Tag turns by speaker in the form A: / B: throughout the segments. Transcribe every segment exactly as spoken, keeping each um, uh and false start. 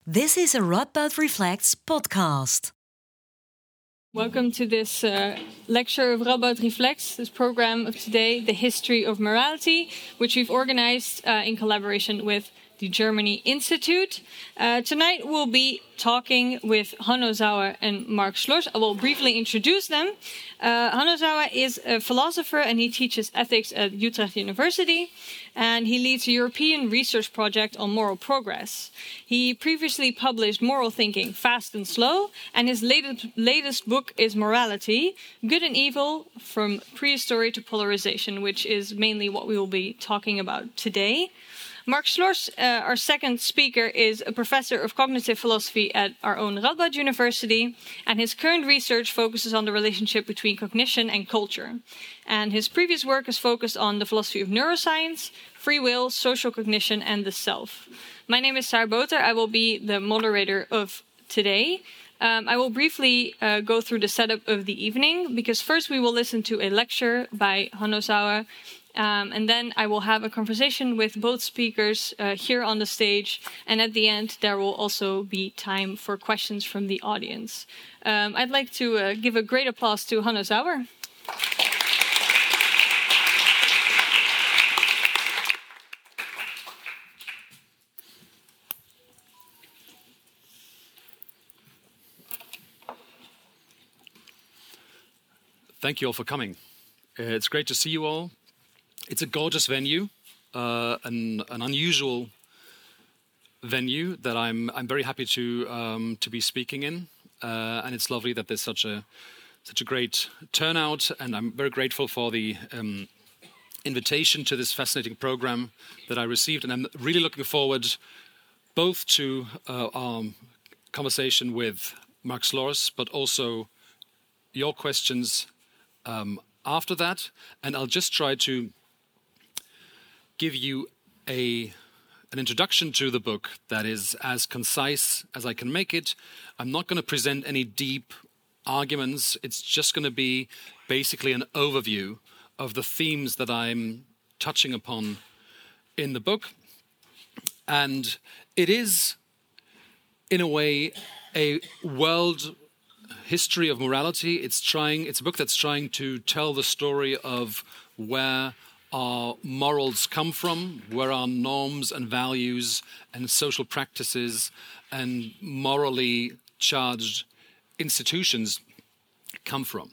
A: This is a Radboud Reflects podcast.
B: Welcome to this uh, lecture of Radboud Reflects, this program of today, The History of Morality, which we've organized uh, in collaboration with the Germany Institute. Uh, tonight we'll be talking with Hanno Sauer and Mark Schloss. I will briefly introduce them. Uh, Hanno Sauer is a philosopher and he teaches ethics at Utrecht University. And he leads a European research project on moral progress. He previously published Moral Thinking, Fast and Slow, and his latest, latest book is Morality, Good and Evil, from Prehistory to Polarization, which is mainly what we will be talking about today. Mark Schloss, uh, our second speaker, is a professor of cognitive philosophy at our own Radboud University, and his current research focuses on the relationship between cognition and culture. And his previous work is focused on the philosophy of neuroscience, free will, social cognition, and the self. My name is Sarah Boter. I will be the moderator of today. Um, I will briefly uh, go through the setup of the evening, because first we will listen to a lecture by Hanno Sauer, Um, and then I will have a conversation with both speakers uh, here on the stage. And at the end, there will also be time for questions from the audience. Um, I'd like to uh, give a great applause to Hanno Sauer.
C: Thank you all for coming. Uh, it's great to see you all. It's a gorgeous venue, uh, an, an unusual venue that I'm I'm very happy to um, to be speaking in, uh, and it's lovely that there's such a such a great turnout, and I'm very grateful for the um, invitation to this fascinating program that I received, and I'm really looking forward both to uh, our conversation with Mark Schloss, but also your questions um, after that, and I'll just try to give you a an introduction to the book that is as concise as I can make it. I'm not going to present any deep arguments. It's just going to be basically an overview of the themes that I'm touching upon in the book. And it is, in a way, a world history of morality. It's trying. It's a book that's trying to tell the story of where our morals come from, where our norms and values and social practices and morally charged institutions come from.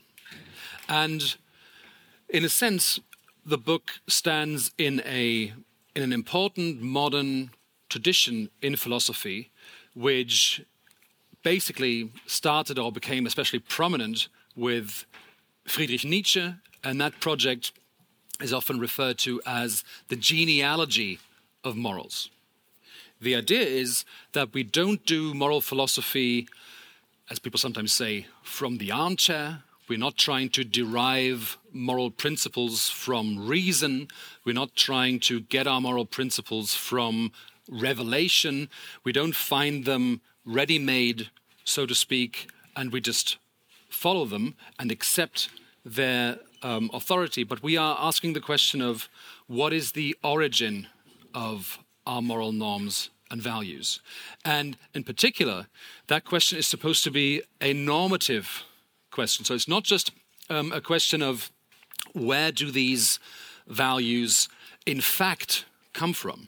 C: And in a sense, the book stands in a in an important modern tradition in philosophy, which basically started or became especially prominent with Friedrich Nietzsche, and that project is often referred to as the genealogy of morals. The idea is that we don't do moral philosophy, as people sometimes say, from the armchair. We're not trying to derive moral principles from reason. We're not trying to get our moral principles from revelation. We don't find them ready-made, so to speak, and we just follow them and accept their Um, authority, but we are asking the question of what is the origin of our moral norms and values. And in particular, that question is supposed to be a normative question. So it's not just um, a question of where do these values in fact come from,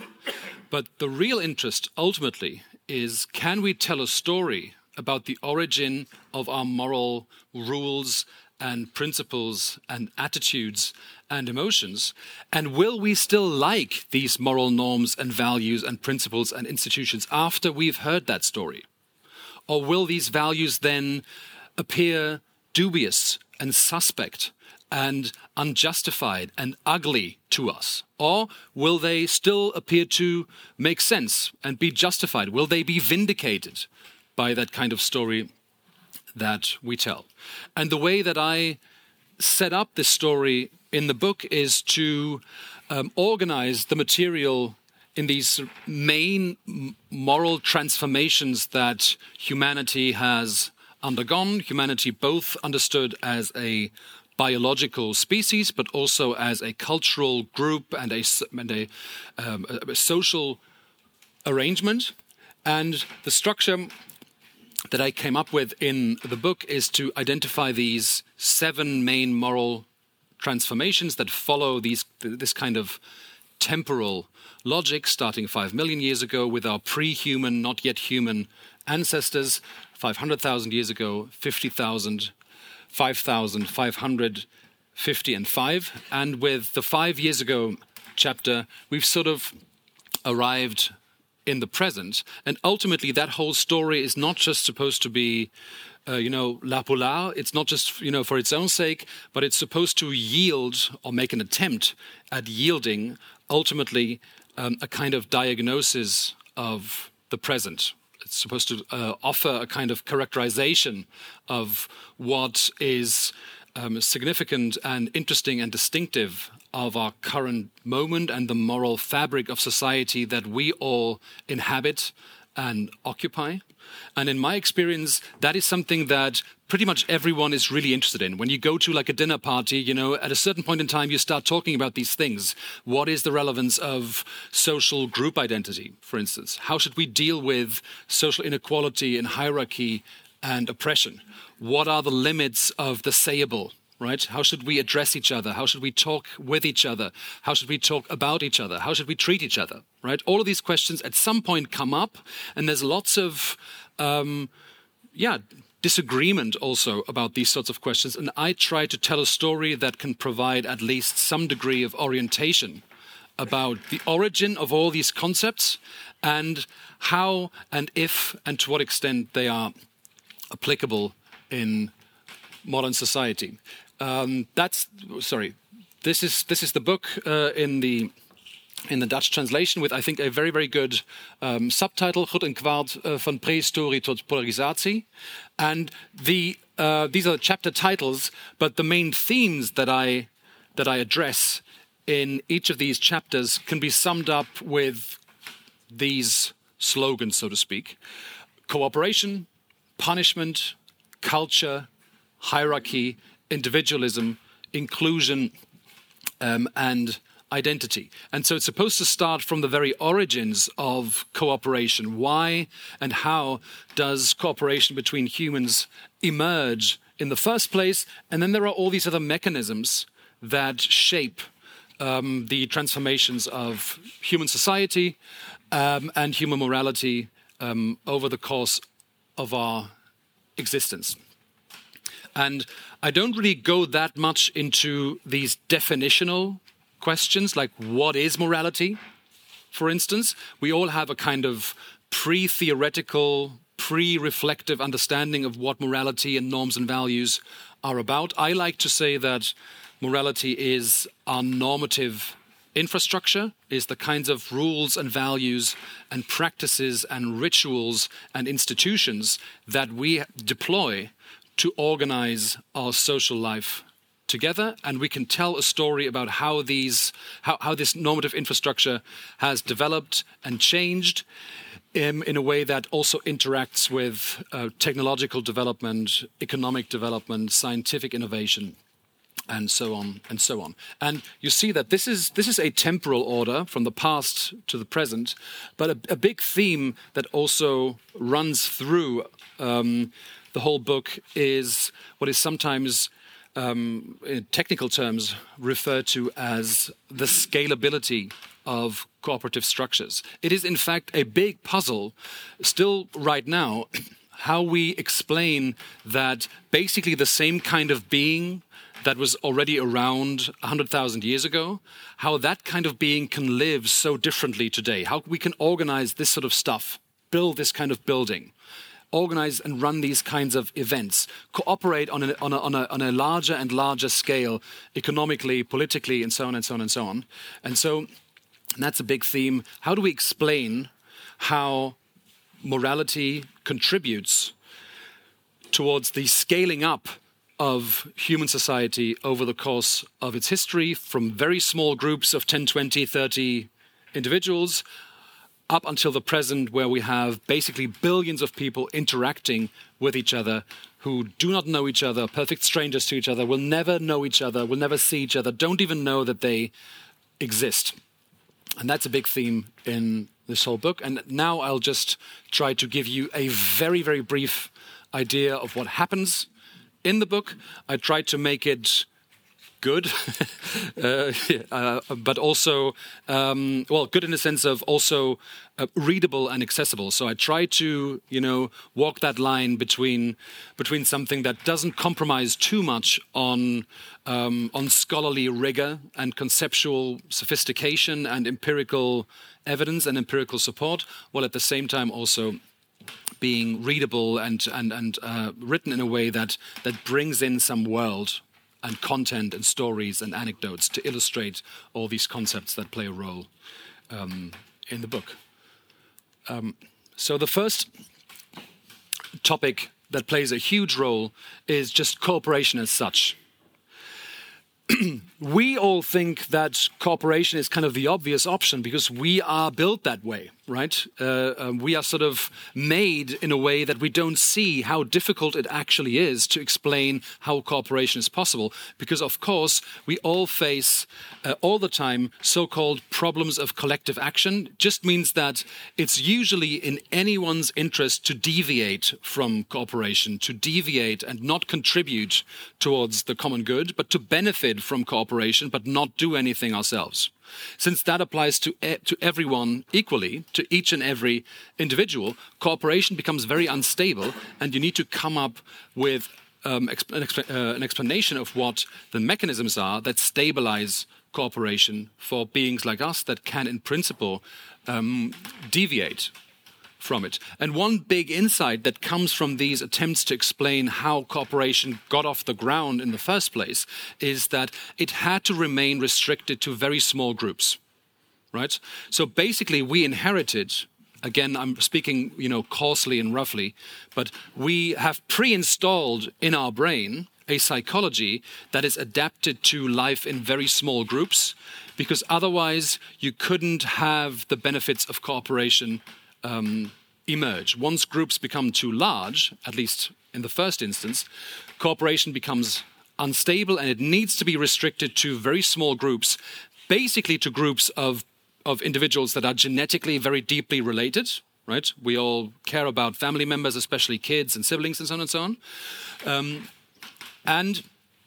C: but the real interest ultimately is, can we tell a story about the origin of our moral rules and principles and attitudes and emotions, and will we still like these moral norms and values and principles and institutions after we've heard that story? Or will these values then appear dubious and suspect and unjustified and ugly to us? Or will they still appear to make sense and be justified? Will they be vindicated by that kind of story that we tell? And the way that I set up this story in the book is to um, organize the material in these main moral transformations that humanity has undergone. Humanity both understood as a biological species, but also as a cultural group and a, and a, um, a social arrangement. And the structure that I came up with in the book is to identify these seven main moral transformations that follow these this kind of temporal logic, starting five million years ago with our pre-human, not yet human ancestors, five hundred thousand years ago, fifty thousand, five thousand, five hundred, fifty, and five. And with the five years ago chapter, we've sort of arrived in the present. And ultimately, that whole story is not just supposed to be, uh, you know, la polar. It's not just, you know, for its own sake, but it's supposed to yield or make an attempt at yielding, ultimately, um, a kind of diagnosis of the present. It's supposed to uh, offer a kind of characterization of what is um, significant and interesting and distinctive of our current moment and the moral fabric of society that we all inhabit and occupy. And in my experience, that is something that pretty much everyone is really interested in. When you go to like a dinner party, you know, at a certain point in time, you start talking about these things. What is the relevance of social group identity, for instance? How should we deal with social inequality and hierarchy and oppression? What are the limits of the sayable? Right? How should we address each other? How should we talk with each other? How should we talk about each other? How should we treat each other? Right? All of these questions at some point come up, and there's lots of, um, yeah, disagreement also about these sorts of questions. And I try to tell a story that can provide at least some degree of orientation about the origin of all these concepts and how and if and to what extent they are applicable in modern society. Um, that's sorry. This is this is the book uh, in the in the Dutch translation with I think a very very good um, subtitle: Goed en Kwaad uh, van prehistorie tot polarisatie. And the uh, these are the chapter titles, but the main themes that I that I address in each of these chapters can be summed up with these slogans, so to speak: cooperation, punishment, culture, hierarchy, individualism, inclusion, um, and identity. And so it's supposed to start from the very origins of cooperation. Why and how does cooperation between humans emerge in the first place? And then there are all these other mechanisms that shape um, the transformations of human society um, and human morality um, over the course of our existence. And I don't really go that much into these definitional questions, like what is morality, for instance. We all have a kind of pre-theoretical, pre-reflective understanding of what morality and norms and values are about. I like to say that morality is our normative infrastructure, is the kinds of rules and values and practices and rituals and institutions that we deploy to organize our social life together, and we can tell a story about how these, how, how this normative infrastructure has developed and changed in, in a way that also interacts with uh, technological development, economic development, scientific innovation, and so on and so on. And you see that this is this is a temporal order from the past to the present, but a, a big theme that also runs through um, the whole book is what is sometimes, um, in technical terms, referred to as the scalability of cooperative structures. It is, in fact, a big puzzle still right now how we explain that basically the same kind of being that was already around one hundred thousand years ago, how that kind of being can live so differently today, how we can organize this sort of stuff, build this kind of building, organize and run these kinds of events, cooperate on a, on a, on a, on a larger and larger scale, economically, politically, and so on and so on and so on. And so and that's a big theme. How do we explain how morality contributes towards the scaling up of human society over the course of its history, from very small groups of ten, twenty, thirty individuals up until the present, where we have basically billions of people interacting with each other who do not know each other, perfect strangers to each other, will never know each other, will never see each other, don't even know that they exist. And that's a big theme in this whole book. And now I'll just try to give you a very, very brief idea of what happens in the book. I tried to make it good, uh, uh, but also, um, well, good in the sense of also uh, readable and accessible. So I try to, you know, walk that line between between something that doesn't compromise too much on um, on scholarly rigor and conceptual sophistication and empirical evidence and empirical support, while at the same time also being readable and and and uh, written in a way that that brings in some world and content and stories and anecdotes to illustrate all these concepts that play a role um, in the book. Um, so the first topic that plays a huge role is just cooperation as such. We all think that cooperation is kind of the obvious option because we are built that way, right? Uh, um, we are sort of made in a way that we don't see how difficult it actually is to explain how cooperation is possible. Because, of course, we all face uh, all the time so-called problems of collective action. Just means that it's usually in anyone's interest to deviate from cooperation, to deviate and not contribute towards the common good, but to benefit from cooperation, but not do anything ourselves. Since that applies to e- to everyone equally, to each and every individual, cooperation becomes very unstable, and you need to come up with um, exp- an, exp- uh, an explanation of what the mechanisms are that stabilize cooperation for beings like us that can, in principle, um, deviate from it. And one big insight that comes from these attempts to explain how cooperation got off the ground in the first place is that it had to remain restricted to very small groups, right? So basically we inherited, again, I'm speaking, you know, coarsely and roughly, but we have pre-installed in our brain a psychology that is adapted to life in very small groups, because otherwise you couldn't have the benefits of cooperation Um, emerge. Once groups become too large, at least in the first instance, cooperation becomes unstable and it needs to be restricted to very small groups, basically to groups of, of individuals that are genetically very deeply related, right? We all care about family members, especially kids and siblings and so on and so on. Um, and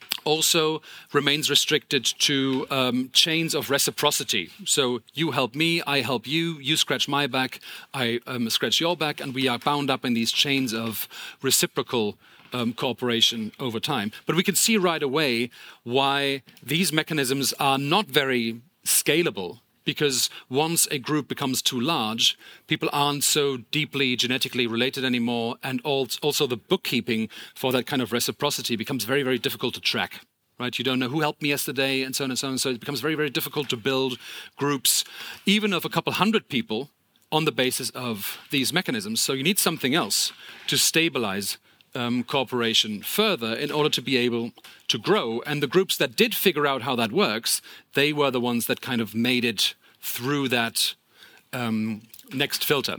C: also remains restricted to um, chains of reciprocity. So you help me, I help you, you scratch my back, I um, scratch your back, and we are bound up in these chains of reciprocal um, cooperation over time. But we can see right away why these mechanisms are not very scalable, because once a group becomes too large, people aren't so deeply genetically related anymore, and also the bookkeeping for that kind of reciprocity becomes very, very difficult to track, right? You don't know who helped me yesterday, and so on and so on. So it becomes very, very difficult to build groups, even of a couple hundred people, on the basis of these mechanisms. So you need something else to stabilize Um, cooperation further in order to be able to grow. And the groups that did figure out how that works, they were the ones that kind of made it through that um, next filter.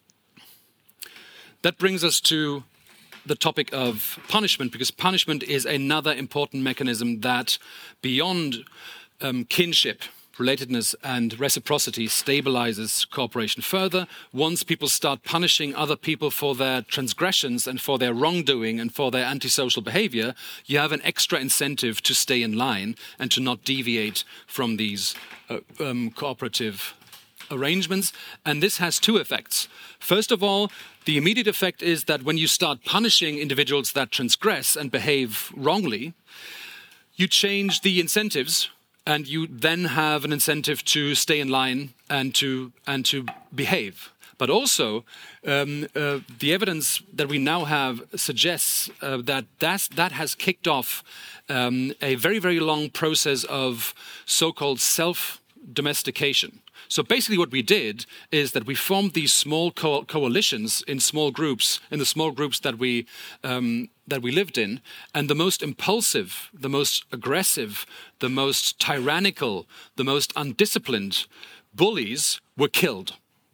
C: That brings us to the topic of punishment, because punishment is another important mechanism that, beyond um, kinship, relatedness and reciprocity, stabilizes cooperation further. Once people start punishing other people for their transgressions and for their wrongdoing and for their antisocial behavior, you have an extra incentive to stay in line and to not deviate from these uh, um, cooperative arrangements. And this has two effects. First of all, the immediate effect is that when you start punishing individuals that transgress and behave wrongly, you change the incentives, and you then have an incentive to stay in line and to and to behave. But also, um, uh, the evidence that we now have suggests uh, that that's, that has kicked off um, a very, very long process of so-called self-domestication. So basically what we did is that we formed these small co- coalitions in small groups, in the small groups that we um, that we lived in, and the most impulsive, the most aggressive, the most tyrannical, the most undisciplined bullies were killed,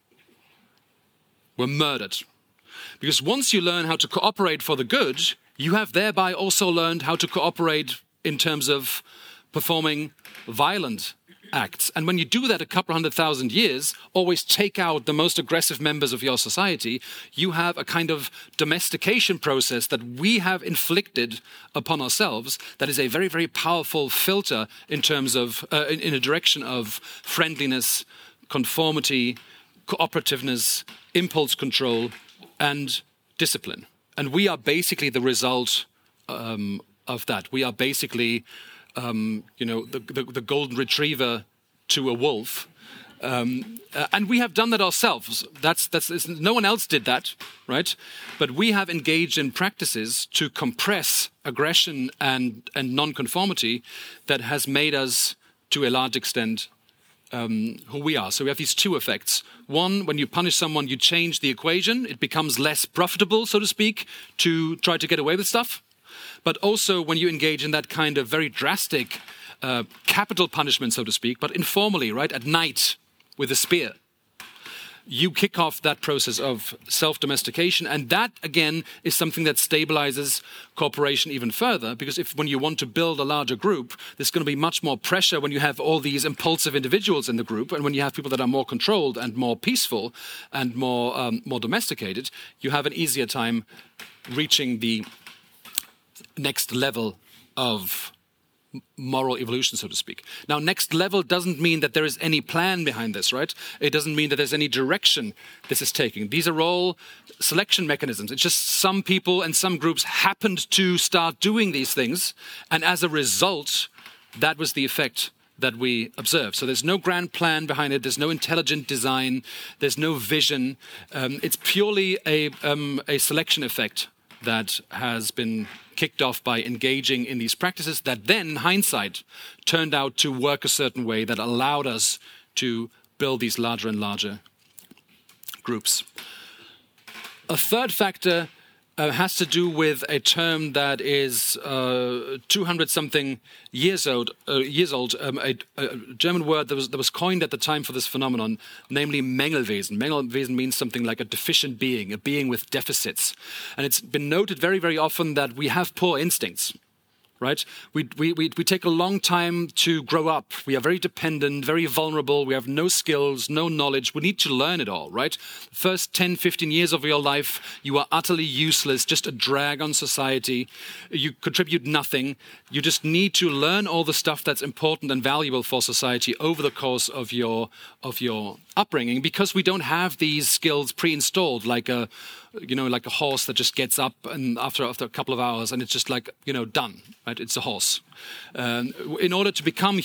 C: were murdered. Because once you learn how to cooperate for the good, you have thereby also learned how to cooperate in terms of performing violent acts. And when you do that a couple hundred thousand years, always take out the most aggressive members of your society, you have a kind of domestication process that we have inflicted upon ourselves that is a very, very powerful filter in terms of, uh, in, in a direction of friendliness, conformity, cooperativeness, impulse control, and discipline. And we are basically the result um, of that. We are basically Um, you know, the, the, the golden retriever to a wolf. Um, uh, and we have done that ourselves. That's, that's, no one else did that, right? But we have engaged in practices to compress aggression and, and non-conformity that has made us, to a large extent, um, who we are. So we have these two effects. One, when you punish someone, you change the equation. It becomes less profitable, so to speak, to try to get away with stuff. But also when you engage in that kind of very drastic uh, capital punishment, so to speak, but informally, right, at night with a spear, you kick off that process of self-domestication. And that, again, is something that stabilizes cooperation even further, because if when you want to build a larger group, there's going to be much more pressure when you have all these impulsive individuals in the group, and when you have people that are more controlled and more peaceful and more, um, more domesticated, you have an easier time reaching the next level of moral evolution, so to speak. Now, next level doesn't mean that there is any plan behind this, right? It doesn't mean that there's any direction this is taking. These are all selection mechanisms. It's just some people and some groups happened to start doing these things, and as a result, that was the effect that we observe. So there's no grand plan behind it. There's no intelligent design. There's no vision. Um, it's purely a, um, a selection effect that has been kicked off by engaging in these practices that then, in hindsight, turned out to work a certain way that allowed us to build these larger and larger groups. A third factor uh, has to do with a term that is uh, two hundred something years old. Uh, years old, um, a, a German word that was that was coined at the time for this phenomenon, namely Mängelwesen. Mängelwesen means something like a deficient being, a being with deficits, and it's been noted very, very often that we have poor instincts. Right? We, we, we, we take a long time to grow up. We are very dependent, very vulnerable. We have no skills, no knowledge. We need to learn it all, right? The first ten, fifteen years of your life, you are utterly useless, just a drag on society. You contribute nothing. You just need to learn all the stuff that's important and valuable for society over the course of your, of your upbringing, because we don't have these skills pre-installed like a you know, like a horse that just gets up and after after a couple of hours and it's just like, you know, done, right? It's a horse. Um, in order to become,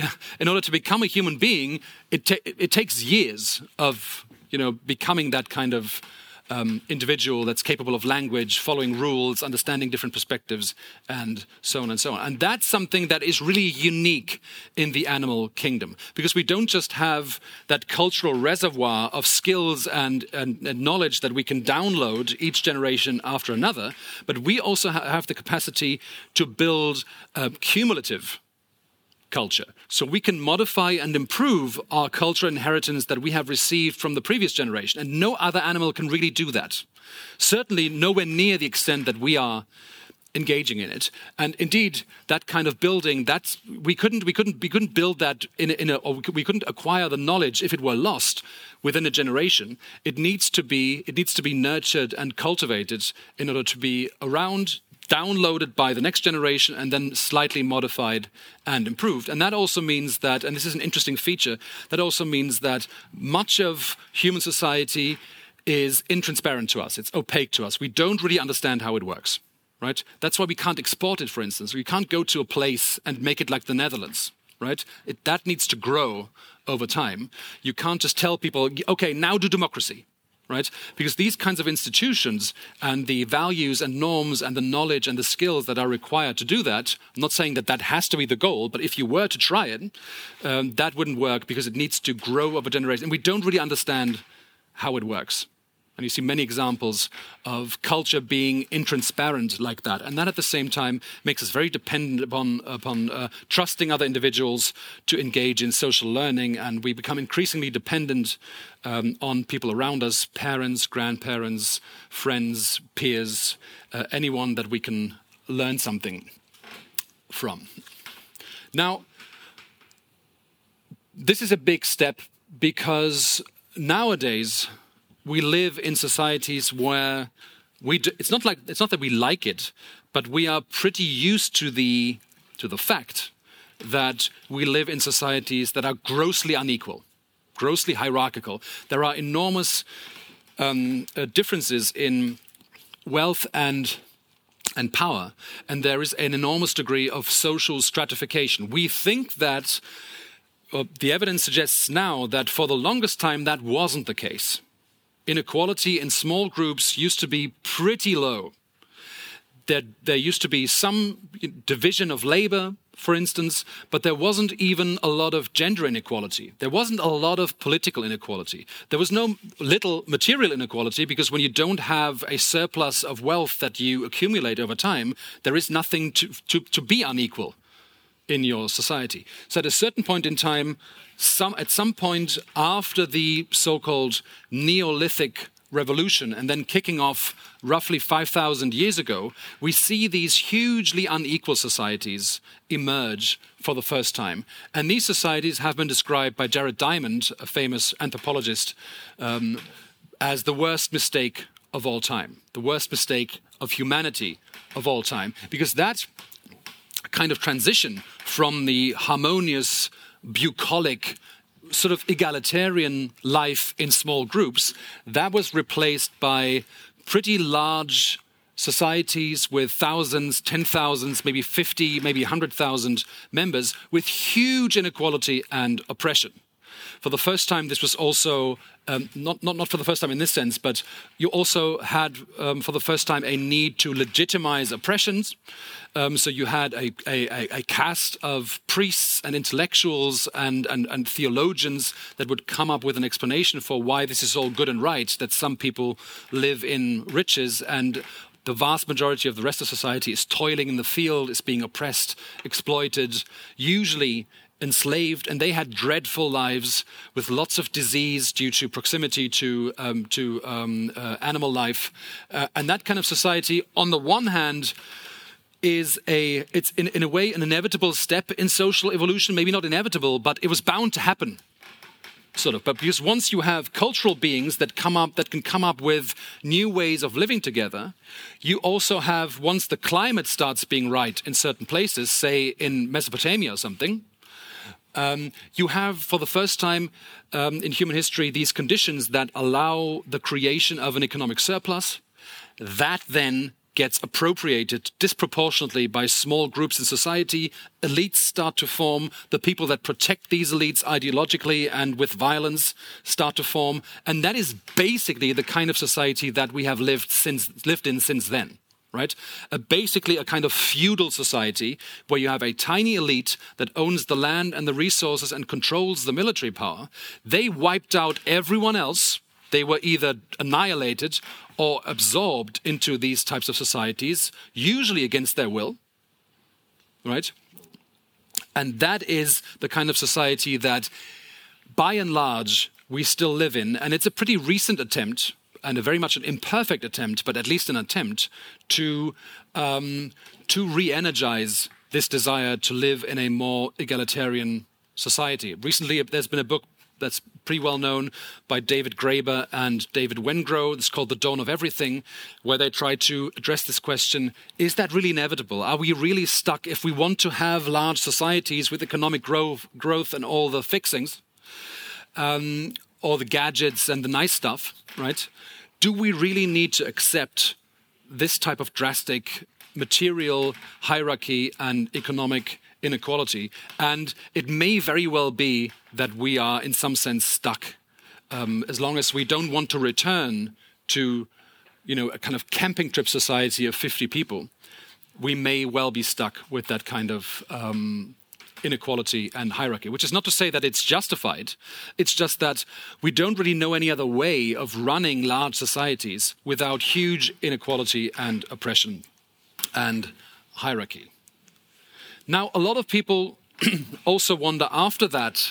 C: in order to become a human being, it ta- it takes years of, you know, becoming that kind of um, individual that's capable of language, following rules, understanding different perspectives, and so on and so on. And that's something that is really unique in the animal kingdom, because we don't just have that cultural reservoir of skills and, and, and knowledge that we can download each generation after another, but we also ha- have the capacity to build uh, cumulative culture. So we can modify and improve our cultural inheritance that we have received from the previous generation. And no other animal can really do that. Certainly nowhere near the extent that we are engaging in it. And indeed, that kind of building, that's we couldn't we couldn't we couldn't build that in a, in a or we couldn't acquire the knowledge if it were lost within a generation. It needs to be it needs to be nurtured and cultivated in order to be around, downloaded by the next generation, and then slightly modified and improved. And that also means that, and this is an interesting feature, that also means that much of human society is intransparent to us. It's opaque to us. We don't really understand how it works, right? That's why we can't export it, for instance. We can't go to a place and make it like the Netherlands, right? It, that needs to grow over time. You can't just tell people, okay, now do democracy. Right? Because these kinds of institutions and the values and norms and the knowledge and the skills that are required to do that, I'm not saying that that has to be the goal, but if you were to try it, um, that wouldn't work because it needs to grow over generations. And we don't really understand how it works. And you see many examples of culture being intransparent like that. And that at the same time makes us very dependent upon, upon uh, trusting other individuals to engage in social learning. And we become increasingly dependent um, on people around us, parents, grandparents, friends, peers, uh, anyone that we can learn something from. Now, This is a big step because nowadays we live in societies where we do, it's not like it's not that we like it, but we are pretty used to the to the fact that we live in societies that are grossly unequal, grossly hierarchical. There are enormous um, uh, differences in wealth and and power, and there is an enormous degree of social stratification. We think that uh, the evidence suggests now that for the longest time that wasn't the case. Inequality in small groups used to be pretty low. There, there used to be some division of labor, for instance, but there wasn't even a lot of gender inequality. There wasn't a lot of political inequality. There was no little material inequality, because when you don't have a surplus of wealth that you accumulate over time, there is nothing to, to, to be unequal in your society. So at a certain point in time, some, at some point after the so-called Neolithic revolution, and then kicking off roughly five thousand years ago, we see these hugely unequal societies emerge for the first time. And these societies have been described by Jared Diamond, a famous anthropologist, um, as the worst mistake of all time, the worst mistake of humanity of all time, because that kind of transition from the harmonious, bucolic, sort of egalitarian life in small groups, that was replaced by pretty large societies with thousands, ten thousands, maybe fifty, maybe one hundred thousand members, with huge inequality and oppression. For the first time, this was also, um, not, not, not for the first time in this sense, but you also had, um, for the first time, a need to legitimize oppressions. Um, so you had a, a, a caste of priests and intellectuals and, and, and theologians that would come up with an explanation for why this is all good and right, that some people live in riches and the vast majority of the rest of society is toiling in the field, is being oppressed, exploited, usually enslaved, and they had dreadful lives with lots of disease due to proximity to um, to um, uh, animal life. Uh, and that kind of society, on the one hand, is a it's in, in a way an inevitable step in social evolution. Maybe not inevitable, but it was bound to happen. Sort of, but because once you have cultural beings that come up, that can come up with new ways of living together, you also have, once the climate starts being right in certain places, say in Mesopotamia or something, um, you have, for the first time um, in human history, these conditions that allow the creation of an economic surplus. That then gets appropriated disproportionately by small groups in society. Elites start to form. The people that protect these elites ideologically and with violence start to form. And that is basically the kind of society that we have lived since lived in since then, right? A, basically a kind of feudal society where you have a tiny elite that owns the land and the resources and controls the military power. They wiped out everyone else. They were either annihilated or absorbed into these types of societies, usually against their will, right? And that is the kind of society that, by and large, we still live in. And it's a pretty recent attempt, and a very much an imperfect attempt, but at least an attempt, to, um, to re-energize this desire to live in a more egalitarian society. Recently, there's been a book that's pretty well known by David Graeber and David Wengrow. It's called The Dawn of Everything, where they try to address this question: is that really inevitable? Are we really stuck if we want to have large societies with economic growth, growth and all the fixings, um, all the gadgets and the nice stuff, right? Do we really need to accept this type of drastic material hierarchy and economic inequality? And it may very well be that we are in some sense stuck, um, as long as we don't want to return to, you know, a kind of camping trip society of fifty people. We may well be stuck with that kind of um, inequality and hierarchy, which is not to say that it's justified. It's just that we don't really know any other way of running large societies without huge inequality and oppression and hierarchy. Now, a lot of people also wonder after that,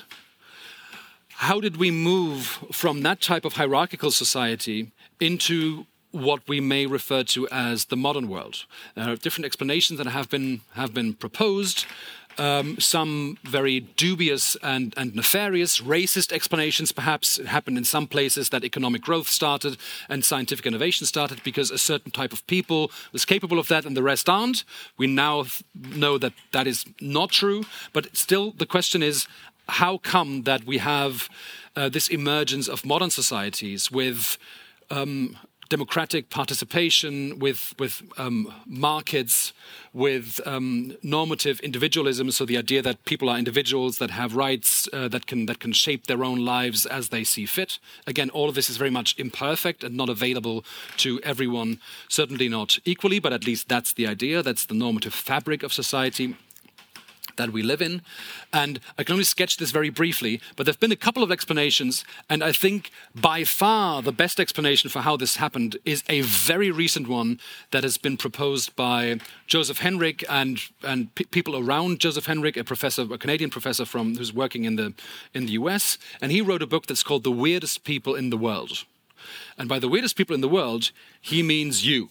C: how did we move from that type of hierarchical society into what we may refer to as the modern world? There are different explanations that have been have been proposed. Um, some very dubious and, and nefarious, racist explanations, perhaps. It happened in some places that economic growth started and scientific innovation started because a certain type of people was capable of that and the rest aren't. We now th- know that that is not true, but still the question is, how come that we have uh, this emergence of modern societies with um, democratic participation, with with um, markets, with um, normative individualism. So the idea that people are individuals that have rights, uh, that can that can shape their own lives as they see fit. Again, all of this is very much imperfect and not available to everyone. Certainly not equally, but at least that's the idea. That's the normative fabric of society that we live in. And I can only sketch this very briefly, but there have been a couple of explanations, and I think by far the best explanation for how this happened is a very recent one that has been proposed by Joseph Henrich and and p- people around Joseph Henrich, a professor, a Canadian professor from who's working in the in the U S, and he wrote a book that's called The Weirdest People in the World. And by the weirdest people in the world, he means you.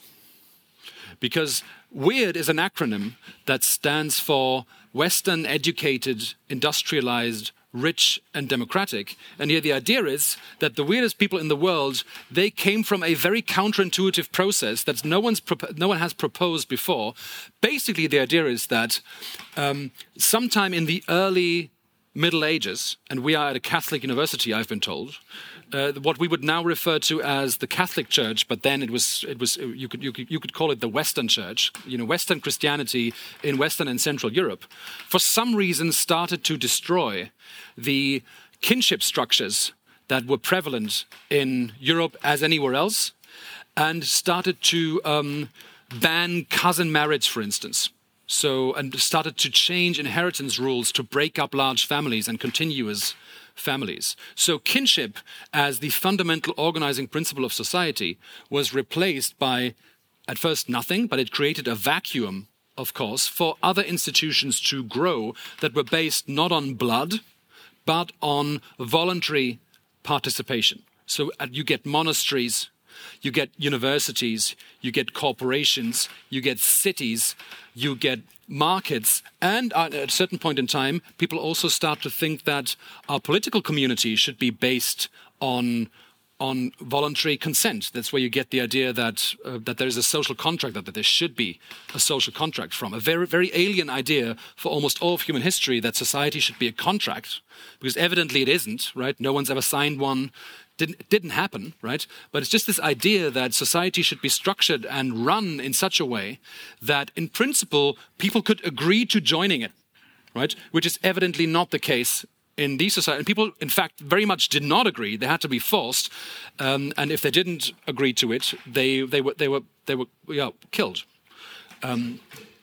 C: Because WEIRD is an acronym that stands for Western, educated, industrialized, rich, and democratic. And here the idea is that the weirdest people in the world, they came from a very counterintuitive process that no one's prop- no one has proposed before. Basically, the idea is that um, sometime in the early Middle Ages, and we are at a Catholic university, I've been told, Uh, what we would now refer to as the Catholic Church, but then it was it was you could you could you could call it the Western Church. You know, Western Christianity in Western and Central Europe, for some reason, started to destroy the kinship structures that were prevalent in Europe as anywhere else, and started to um, ban cousin marriage, for instance. So, and started to change inheritance rules to break up large families and continuous families. So kinship as the fundamental organizing principle of society was replaced by, at first, nothing, but it created a vacuum, of course, for other institutions to grow that were based not on blood, but on voluntary participation. So uh, you get monasteries, you get universities, you get corporations, you get cities, you get markets, and at a certain point in time, people also start to think that our political community should be based on on voluntary consent. That's where you get the idea that uh, that there is a social contract, that, that there should be a social contract from. A very, very alien idea for almost all of human history, that society should be a contract, because evidently it isn't, right? No one's ever signed one. Didn't, it didn't happen, right? But it's just this idea that society should be structured and run in such a way that, in principle, people could agree to joining it, right? Which is evidently not the case in these societies. And people, in fact, very much did not agree. They had to be forced, um, and if they didn't agree to it, they they were they were they were yeah, killed. Um,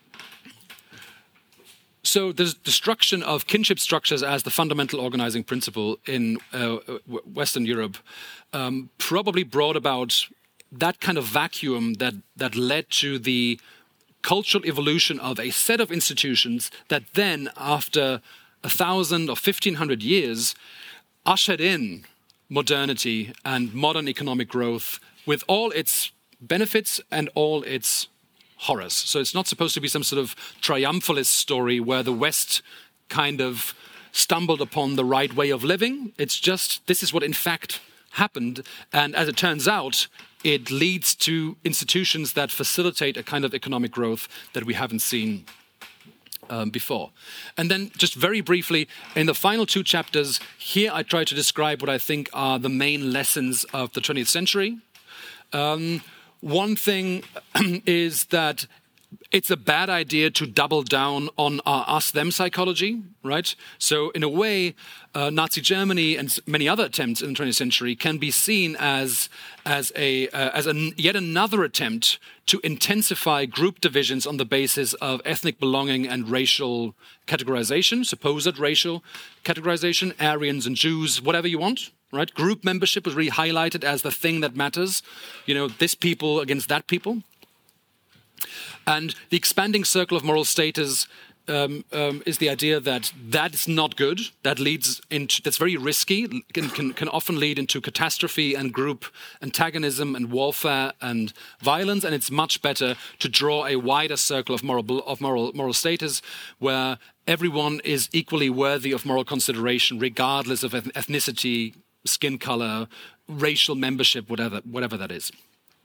C: So the destruction of kinship structures as the fundamental organizing principle in uh, Western Europe um, probably brought about that kind of vacuum that, that led to the cultural evolution of a set of institutions that then, after a thousand or fifteen hundred years, ushered in modernity and modern economic growth with all its benefits and all its horrors. So it's not supposed to be some sort of triumphalist story where the West kind of stumbled upon the right way of living. It's just, this is what in fact happened. And as it turns out, it leads to institutions that facilitate a kind of economic growth that we haven't seen um, before. And then just very briefly, in the final two chapters, here I try to describe what I think are the main lessons of the twentieth century. Um, One thing is that it's a bad idea to double down on our us-them psychology, right? So in a way, uh, Nazi Germany and many other attempts in the twentieth century can be seen as as a uh, as a, yet another attempt to intensify group divisions on the basis of ethnic belonging and racial categorization, supposed racial categorization, Aryans and Jews, whatever you want. Right? Group membership was really highlighted as the thing that matters. You know, this people against that people. And the expanding circle of moral status um, um, is the idea that that's not good. That leads into, that's very risky, can, can, can often lead into catastrophe and group antagonism and warfare and violence. And it's much better to draw a wider circle of moral, of moral, moral status where everyone is equally worthy of moral consideration, regardless of ethnicity, skin color, racial membership, whatever, whatever that is.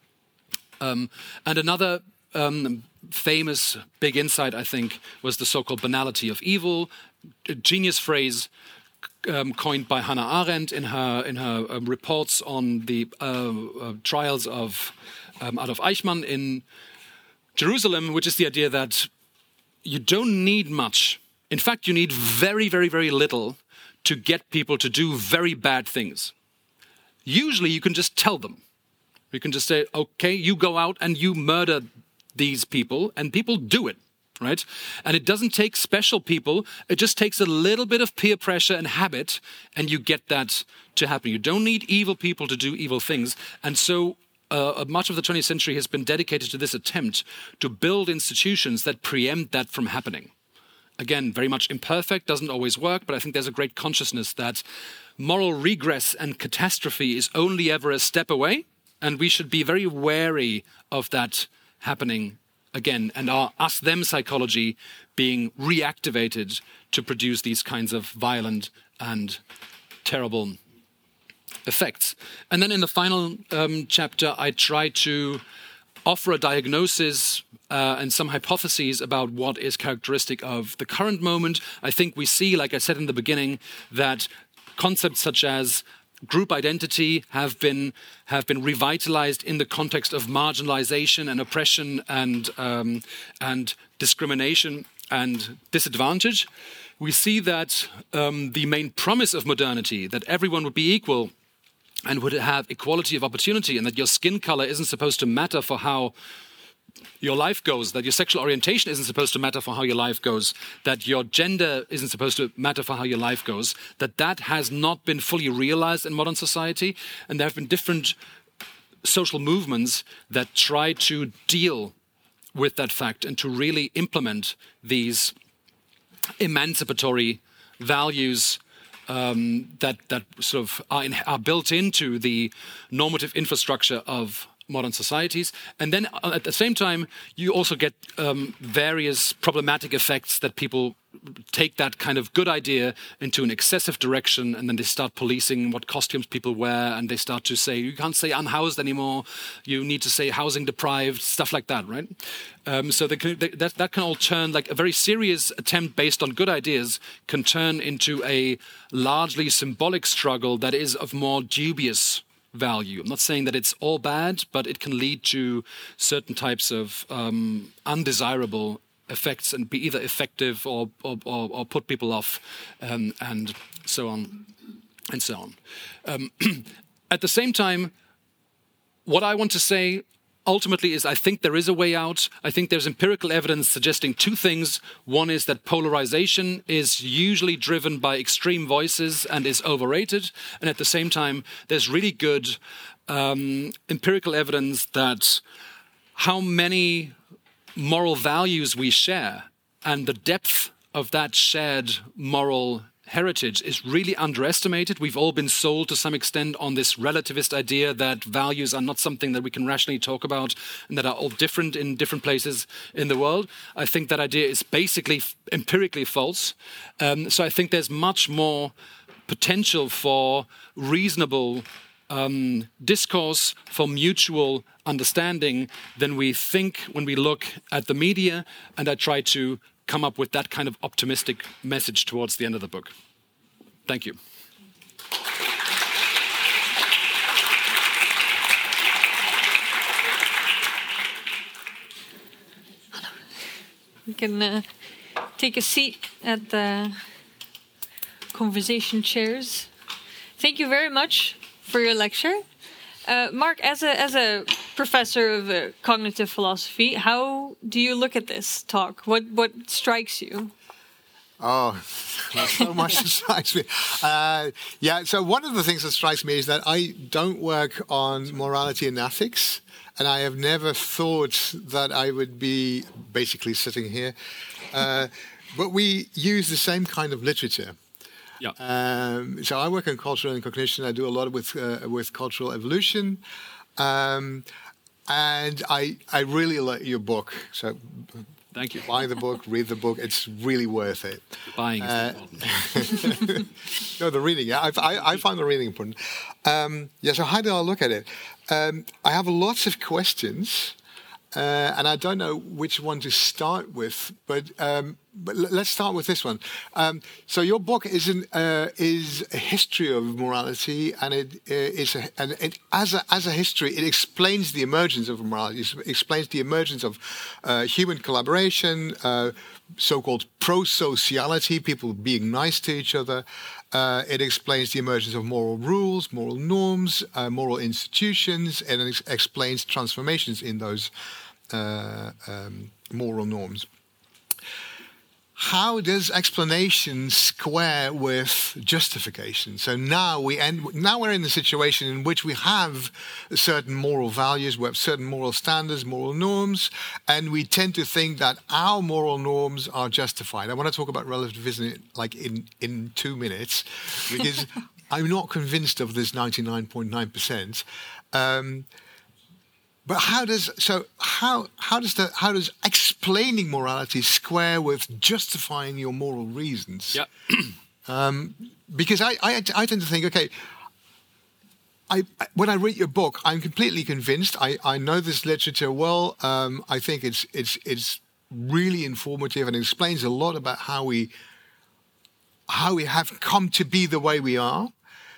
C: Um, and another um, famous big insight, I think, was the so-called banality of evil, a genius phrase um, coined by Hannah Arendt in her in her um, reports on the uh, uh, trials of um, Adolf Eichmann in Jerusalem, which is the idea that you don't need much. In fact, you need very, very, very little to get people to do very bad things. Usually, you can just tell them. You can just say, okay, you go out and you murder these people, and people do it, right? And it doesn't take special people. It just takes a little bit of peer pressure and habit, and you get that to happen. You don't need evil people to do evil things. And so uh, much of the twentieth century has been dedicated to this attempt to build institutions that preempt that from happening. Again, very much imperfect, doesn't always work, but I think there's a great consciousness that moral regress and catastrophe is only ever a step away, and we should be very wary of that happening again, and our us-them psychology being reactivated to produce these kinds of violent and terrible effects. And then in the final um, chapter, I try to offer a diagnosis uh, and some hypotheses about what is characteristic of the current moment. I think we see, like I said in the beginning, that concepts such as group identity have been have been revitalized in the context of marginalization and oppression and um, and discrimination and disadvantage. We see that um, the main promise of modernity, that everyone would be equal and would have equality of opportunity, and that your skin color isn't supposed to matter for how your life goes, that your sexual orientation isn't supposed to matter for how your life goes, that your gender isn't supposed to matter for how your life goes, that that has not been fully realized in modern society. And there have been different social movements that try to deal with that fact and to really implement these emancipatory values um, that, that sort of are, in, are built into the normative infrastructure of modern societies. And then at the same time, you also get um, various problematic effects that people take that kind of good idea into an excessive direction, and then they start policing what costumes people wear, and they start to say, you can't say unhoused anymore, you need to say housing deprived, stuff like that, right? Um, so they can, they, that, that can all turn, like a very serious attempt based on good ideas can turn into a largely symbolic struggle that is of more dubious value. I'm not saying that it's all bad, but it can lead to certain types of um, undesirable effects and be either effective or or, or, or put people off, um, and so on and so on. Um, at the same time, what I want to say ultimately is I think there is a way out. I think there's empirical evidence suggesting two things. One is that polarization is usually driven by extreme voices and is overrated. And at the same time, there's really good um, empirical evidence that how many moral values we share and the depth of that shared moral heritage is really underestimated. We've all been sold to some extent on this relativist idea that values are not something that we can rationally talk about and that are all different in different places in the world. I think that idea is basically empirically false. Um, so I think there's much more potential for reasonable um, discourse, for mutual understanding than we think when we look at the media. And I try to come up with that kind of optimistic message towards the end of the book. Thank you.
B: We can uh, take a seat at the conversation chairs. Thank you very much for your lecture. Uh, Mark, as a as a professor of uh, cognitive philosophy, how do you look at this talk? What what strikes you?
D: Oh, so much that strikes me. Uh, yeah, so one of the things that strikes me is that I don't work on morality and ethics, and I have never thought that I would be basically sitting here. Uh, but we use the same kind of literature.
C: Yeah.
D: Um, so I work in culture and cognition. I do a lot with uh, with cultural evolution, um, and I I really like your book. So
C: Thank you.
D: Buy the book, read the book. It's really worth it.
C: Buying is
D: Uh,
C: important.
D: No, the reading. Yeah, I, I, I find the reading important. Um, yeah. So how do I look at it? Um, I have lots of questions, uh, and I don't know which one to start with. But um, but l- let's start with this one. Um, so your book is an uh, is a history of morality, and it uh, is a, and it, as a as a history, it explains the emergence of morality. It explains the emergence of uh, human collaboration. Uh, so-called pro-sociality, people being nice to each other. Uh, it explains the emergence of moral rules, moral norms, uh, moral institutions, and it ex- explains transformations in those uh, um, moral norms. How does explanation square with justification? So now we end. Now we're in the situation in which we have certain moral values, we have certain moral standards, moral norms, and we tend to think that our moral norms are justified. I want to talk about relativism like in in two minutes, because I'm not convinced of this ninety-nine point nine percent. Um, But how does so how how does the how does explaining morality square with justifying your moral reasons?
C: Yeah.
D: um, because I, I I tend to think, okay, I when I read your book, I'm completely convinced. I, I know this literature well. Um, I think it's it's it's really informative and it explains a lot about how we how we have come to be the way we are.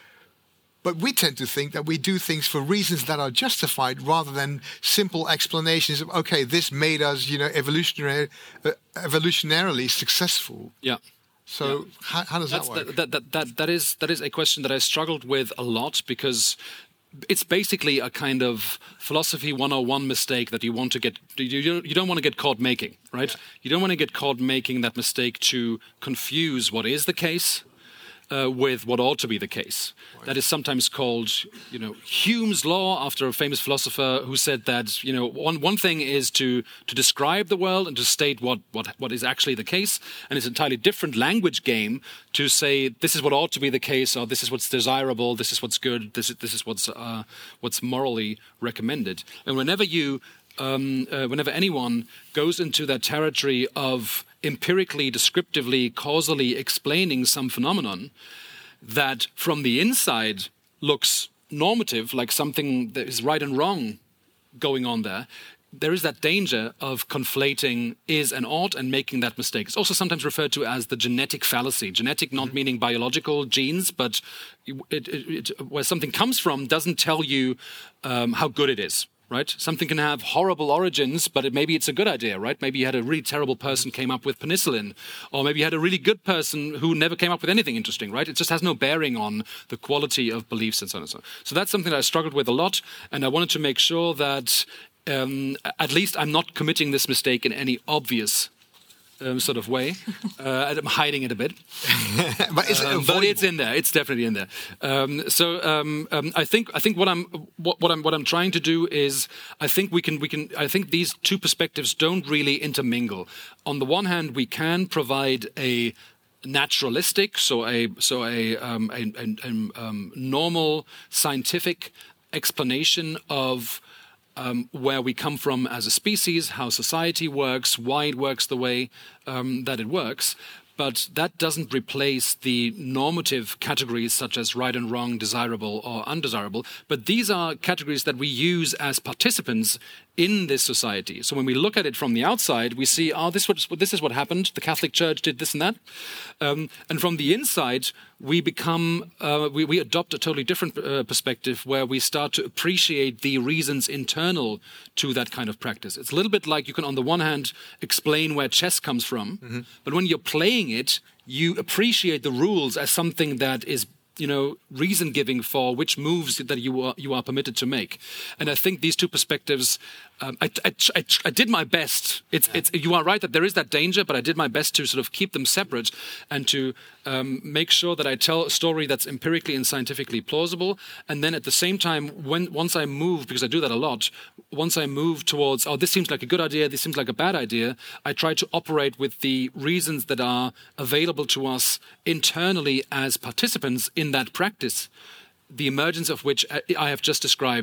D: But we tend to think that we do things for reasons that are justified rather than simple explanations of, okay, this made us, you know, evolutionary, uh, evolutionarily successful.
C: Yeah.
D: So
C: Yeah.
D: How, how does
C: That's,
D: that work?
C: that, that, that, that, is, that is a question that I struggled with a lot because it's basically a kind of philosophy one oh one mistake that you want to get, you, you don't want to get caught making, right?
D: Yeah.
C: You don't want to get caught making that mistake to confuse what is the case Uh, with what ought to be the case. Right. That is sometimes called, you know, Hume's law, after a famous philosopher who said that, you know, one, one thing is to, to describe the world and to state what, what, what is actually the case, and it's an entirely different language game to say this is what ought to be the case, or this is what's desirable, this is what's good, this is, this is what's, uh, what's morally recommended. And whenever you Um, uh, whenever anyone goes into that territory of empirically, descriptively, causally explaining some phenomenon that from the inside looks normative, like something that is right and wrong going on there, there is that danger of conflating is and ought and making that mistake. It's also sometimes referred to as the genetic fallacy. Genetic not mm-hmm. meaning biological genes, but it, it, it, where something comes from doesn't tell you um, how good it is. Right? Something can have horrible origins, but it, maybe it's a good idea, right? Maybe you had a really terrible person came up with penicillin, or maybe you had a really good person who never came up with anything interesting, right? It just has no bearing on the quality of beliefs and so on and so on. So that's something that I struggled with a lot, and I wanted to make sure that um, at least I'm not committing this mistake in any obvious Um, sort of way. Uh, I'm hiding it a bit,
D: but, is it
C: um, but it's in there. It's definitely in there. Um, so um, um, I think I think what I'm what, what I'm what I'm trying to do is I think we can we can I think these two perspectives don't really intermingle. On the one hand, we can provide a naturalistic, so a so a um, a, a, a um, normal scientific explanation of Um, where we come from as a species, how society works, why it works the way um, that it works. But that doesn't replace the normative categories such as right and wrong, desirable or undesirable. But these are categories that we use as participants in this society. So when we look at it from the outside, we see, oh, this, was, this is what happened. The Catholic Church did this and that. Um, and from the inside, we become, uh, we, we adopt a totally different uh, perspective where we start to appreciate the reasons internal to that kind of practice. It's a little bit like you can, on the one hand, explain where chess comes from, mm-hmm. but when you're playing it, you appreciate the rules as something that is, you know, reason giving for which moves that you are you are permitted to make. And I think these two perspectives, um, I, I, I, I did my best. It's yeah. it's you are right that there is that danger, but I did my best to sort of keep them separate and to um, make sure that I tell a story that's empirically and scientifically plausible. And then at the same time, when once I move, because I do that a lot, once I move towards, oh, this seems like a good idea, this seems like a bad idea, I try to operate with the reasons that are available to us internally as participants in that practice, the emergence of which I have just described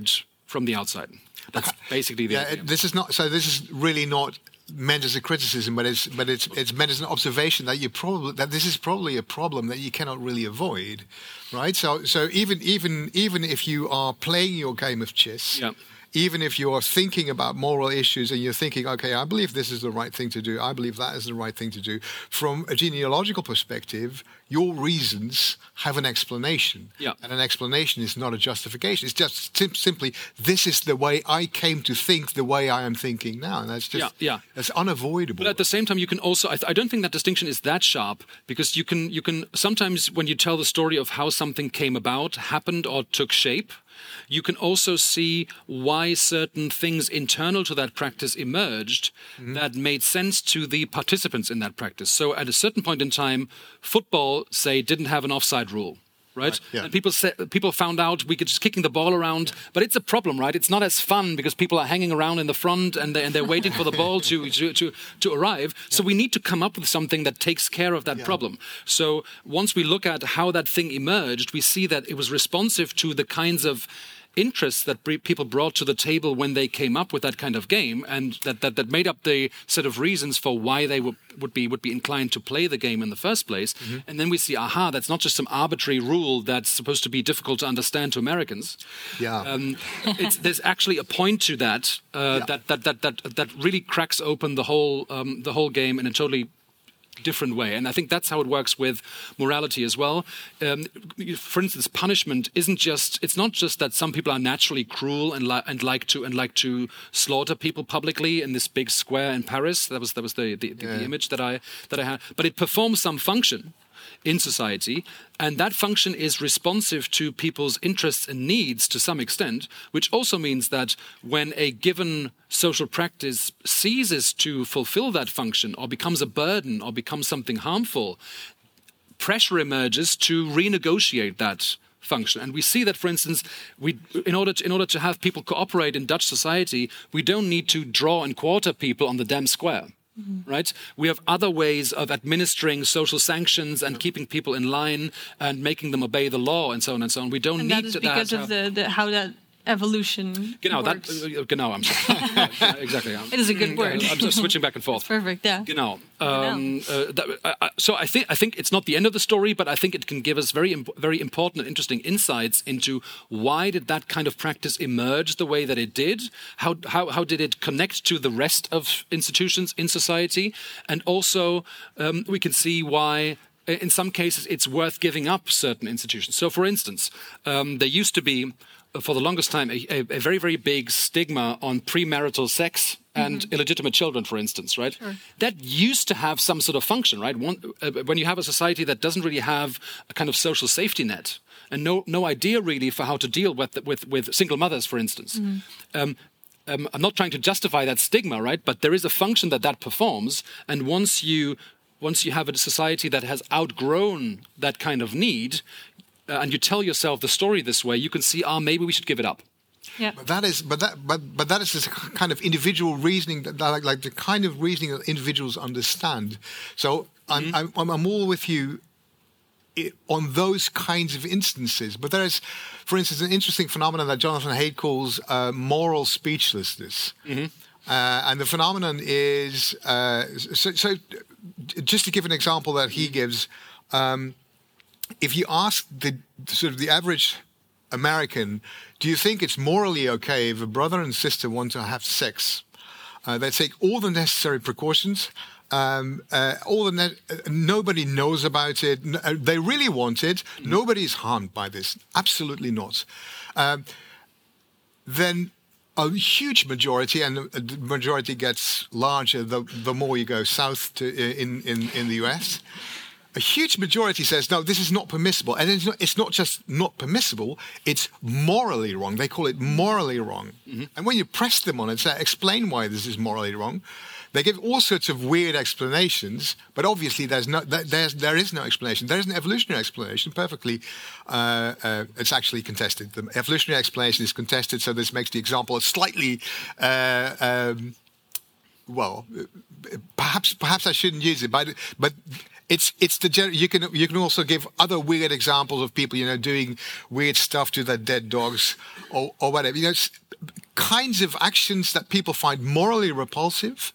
C: from the outside. That's basically the
D: yeah,
C: idea.
D: it- this is not. So this is really not meant as a criticism, but it's but it's it's meant as an observation that you probably that this is probably a problem that you cannot really avoid, right? So so even even even if you are playing your game of chess.
C: Yeah.
D: Even if you are thinking about moral issues and you're thinking, okay, I believe this is the right thing to do, I believe that is the right thing to do, from a genealogical perspective, your reasons have an explanation.
C: Yeah.
D: And an explanation is not a justification. It's just sim- simply, this is the way I came to think the way I am thinking now. And that's just,
C: Yeah, yeah.
D: that's unavoidable.
C: But at the same time, you can also, I, th- I don't think that distinction is that sharp, because you can, you can sometimes when you tell the story of how something came about, happened or took shape, you can also see why certain things internal to that practice emerged mm-hmm. that made sense to the participants in that practice. So at a certain point in time, football, say, didn't have an offside rule. Right,
D: Right, yeah.
C: and people said, people found out we could just kicking the ball around, yeah. but it's a problem, right? It's not as fun because people are hanging around in the front and, they, and they're waiting for the ball to to to, to arrive. Yeah. So we need to come up with something that takes care of that
D: yeah.
C: problem. So once we look at how that thing emerged, we see that it was responsive to the kinds of interests that bre- people brought to the table when they came up with that kind of game, and that, that, that made up the set of reasons for why they would, would be would be inclined to play the game in the first place. Mm-hmm. And then we see, aha, that's not just some arbitrary rule that's supposed to be difficult to understand to Americans.
D: Yeah,
C: um, it's, there's actually a point to that, uh, yeah. that, that that that that really cracks open the whole um, the whole game in a totally different way. And I think that's how it works with morality as well. Um, for instance, punishment isn't just, it's not just that some people are naturally cruel and, li- and like to and like to slaughter people publicly in this big square in Paris. That was that was the, the, the,
D: yeah.
C: the image that I that I had. But it performs some function in society, and that function is responsive to people's interests and needs to some extent, which also means that when a given social practice ceases to fulfill that function or becomes a burden or becomes something harmful, pressure emerges to renegotiate that function. And we see that, for instance, we, in order to, in order to have people cooperate in Dutch society, we don't need to draw and quarter people on the Dam Square. Mm-hmm. Right? We have other ways of administering social sanctions and keeping people in line and making them obey the law and so on and so on. We don't
B: and
C: need
B: that is
C: to,
B: because
C: that,
B: of the, the how that evolution
C: Genau,
B: works.
C: that, uh, genau, I'm sorry. yeah, exactly. Yeah.
B: It is a good word.
C: I'm just switching back and forth.
B: It's perfect, yeah.
C: Genau. Um, uh, that, uh, uh, so I think I think it's not the end of the story, but I think it can give us very imp- very important and interesting insights into why did that kind of practice emerge the way that it did? How how how did it connect to the rest of institutions in society? And also um, we can see why, in some cases, it's worth giving up certain institutions. So, for instance, um, there used to be, for the longest time, a, a, a very, very big stigma on premarital sex and mm-hmm. illegitimate children, for instance, right? Sure. That used to have some sort of function, right? One, uh, when you have a society that doesn't really have a kind of social safety net and no no idea really for how to deal with with, with single mothers, for instance. Mm-hmm. Um, um, I'm not trying to justify that stigma, right? But there is a function that that performs, and once you once you have a society that has outgrown that kind of need, Uh, and you tell yourself the story this way, you can see, ah, oh, maybe we should give it up.
B: Yeah.
D: But that is, but that, but but that is this kind of individual reasoning, that, that like, like the kind of reasoning that individuals understand. So I'm mm-hmm. I'm, I'm all with you on those kinds of instances. But there is, for instance, an interesting phenomenon that Jonathan Haidt calls uh, moral speechlessness. Mm-hmm. Uh, and the phenomenon is uh, so, so. Just to give an example that he gives. Um, If you ask the sort of the average American, do you think it's morally okay if a brother and sister want to have sex? Uh, they take all the necessary precautions. Um, uh, all the ne- uh, nobody knows about it. N- uh, they really want it. Mm. Nobody is harmed by this. Absolutely not. Um, then a huge majority, and the majority gets larger the, the more you go south to in in, in the U S. A huge majority says, no, this is not permissible. And it's not, it's not just not permissible, it's morally wrong. They call it morally wrong. Mm-hmm. And when you press them on it, say, explain why this is morally wrong, they give all sorts of weird explanations, but obviously there's no, there's, there is no explanation. There is an evolutionary explanation, perfectly, uh, uh, it's actually contested. The evolutionary explanation is contested, so this makes the example slightly... Uh, um, well, perhaps perhaps I shouldn't use it, but but it's it's the gen- you can you can also give other weird examples of people, you know, doing weird stuff to their dead dogs or or whatever. You know, it's kinds of actions that people find morally repulsive.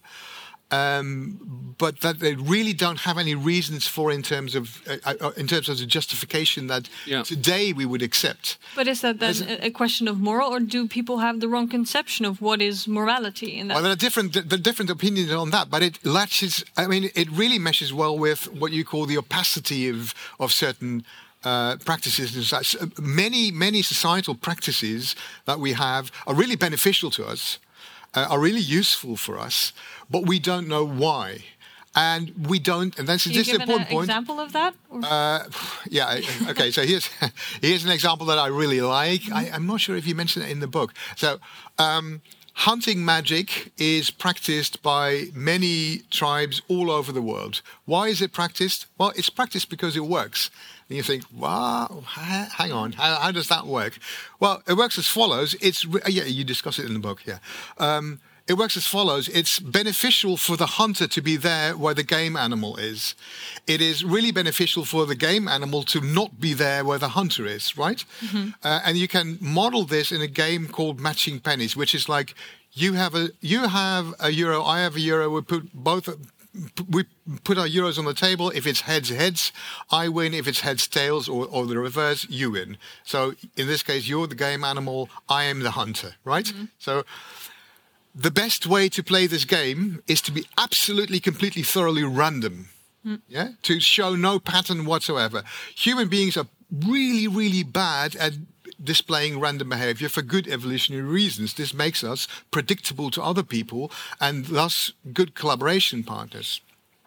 D: Um, but that they really don't have any reasons for in terms of uh, uh, in terms of the justification that
C: Yeah.
D: today we would accept.
B: But is that then a, a question of moral, or do people have the wrong conception of what is morality in that?
D: Well, there are different there are different opinions on that, but it latches. I mean, it really meshes well with what you call the opacity of of certain. Uh, practices and such. Many, many societal practices that we have are really beneficial to us, uh, are really useful for us, but we don't know why. And we don't, and that's
B: Can
D: this
B: you
D: is
B: give
D: the
B: an
D: important point.
B: example of that? Or-
D: Uh, yeah, okay, so here's here's an example that I really like. I, I'm not sure if you mentioned it in the book. So, um, hunting magic is practiced by many tribes all over the world. Why is it practiced? Well, it's practiced because it works. And you think, wow, ha- hang on, how, how does that work? Well, it works as follows. It's re- yeah, you discuss it in the book. Yeah, um, it works as follows. It's beneficial for the hunter to be there where the game animal is. It is really beneficial for the game animal to not be there where the hunter is. Right, mm-hmm. uh, and you can model this in a game called Matching Pennies, which is like you have a you have a euro, I have a euro. We put both. We put our euros on the table. If it's heads, heads, I win. If it's heads, tails, or, or the reverse, you win. So in this case, you're the game animal. I am the hunter, right? Mm-hmm. So the best way to play this game is to be absolutely, completely, thoroughly random. Mm. Yeah, to show no pattern whatsoever. Human beings are really, really bad at displaying random behavior for good evolutionary reasons. This makes us predictable to other people and thus good collaboration partners.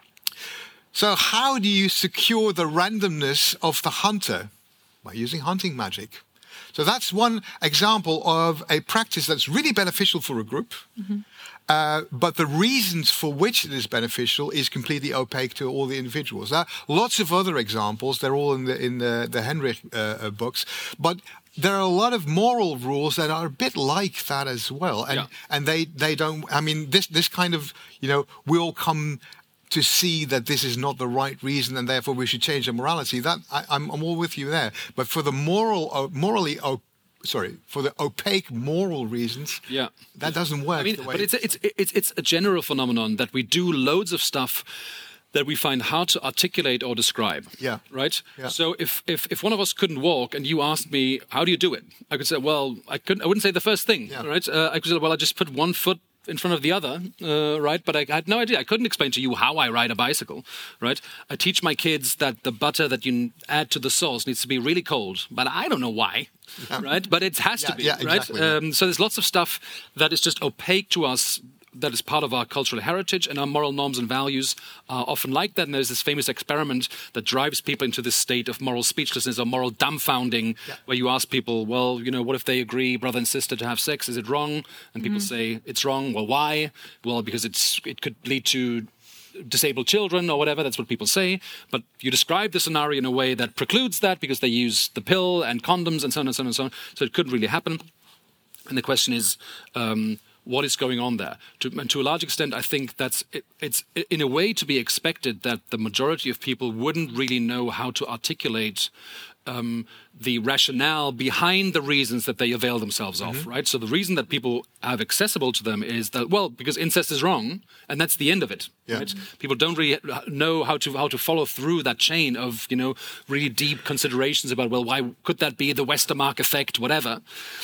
D: So how do you secure the randomness of the hunter? By using hunting magic. So that's one example of a practice that's really beneficial for a group. Mm-hmm. Uh, but the reasons for which it is beneficial is completely opaque to all the individuals. There are lots of other examples. They're all in the in the, the Henrich uh, books. But there are a lot of moral rules that are a bit like that as well. And
C: yeah.
D: and they, they don't, I mean, this, this kind of, you know, we all come to see that this is not the right reason and therefore we should change our morality. That I, I'm, I'm all with you there. But for the moral, uh, morally opaque, Sorry, for the opaque moral reasons,
C: yeah,
D: that doesn't work.
C: I mean,
D: the way
C: but it's a, it's it's it's a general phenomenon that we do loads of stuff that we find hard to articulate or describe.
D: Yeah.
C: Right.
D: Yeah.
C: So if, if if one of us couldn't walk and you asked me, how do you do it? I could say, well, I couldn't. I wouldn't say the first thing.
D: Yeah.
C: Right. Uh, I could say, well, I just put one foot in front of the other, uh, right? But I had no idea. I couldn't explain to you how I ride a bicycle, right? I teach my kids that the butter that you add to the sauce needs to be really cold, but I don't know why, yeah. right? But it has
D: yeah,
C: to be,
D: yeah,
C: right?
D: Exactly, yeah.
C: Um, so there's lots of stuff that is just opaque to us, that is part of our cultural heritage, and our moral norms and values are often like that. And there's this famous experiment that drives people into this state of moral speechlessness or moral dumbfounding, yeah. where you ask people, well, you know, what if they agree, brother and sister, to have sex? Is it wrong? And people mm-hmm. say, it's wrong. Well, why? Well, because it's it could lead to disabled children or whatever. That's what people say. But you describe the scenario in a way that precludes that because they use the pill and condoms and so on and so on and so on. So it couldn't really happen. And the question is, um, what is going on there? To, and to a large extent, I think that's it, it's in a way to be expected that the majority of people wouldn't really know how to articulate um, the rationale behind the reasons that they avail themselves of, mm-hmm. right? So the reason that people have accessible to them is that, well, because incest is wrong, and that's the end of it, yeah. right? People don't really know how to how to follow through that chain of, you know, really deep considerations about, well, why could that be the Westermarck effect, whatever.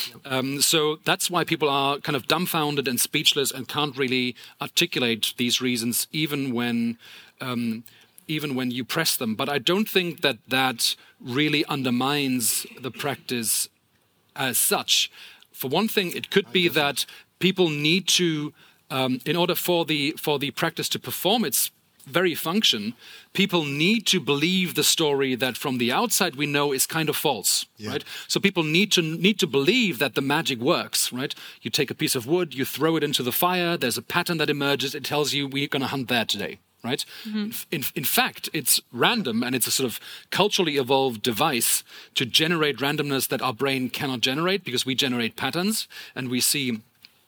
C: Um, so that's why people are kind of dumbfounded and speechless and can't really articulate these reasons, even when... Um, even when you press them. But I don't think that that really undermines the practice as such. For one thing, it could be that people need to, um, in order for the for the practice to perform its very function, people need to believe the story that from the outside we know is kind of false, yeah. right? So people need to need to believe that the magic works, right? You take a piece of wood, you throw it into the fire, there's a pattern that emerges, it tells you we're going to hunt there today. Right? Mm-hmm. In, in fact, it's random and it's a sort of culturally evolved device to generate randomness that our brain cannot generate because we generate patterns and we see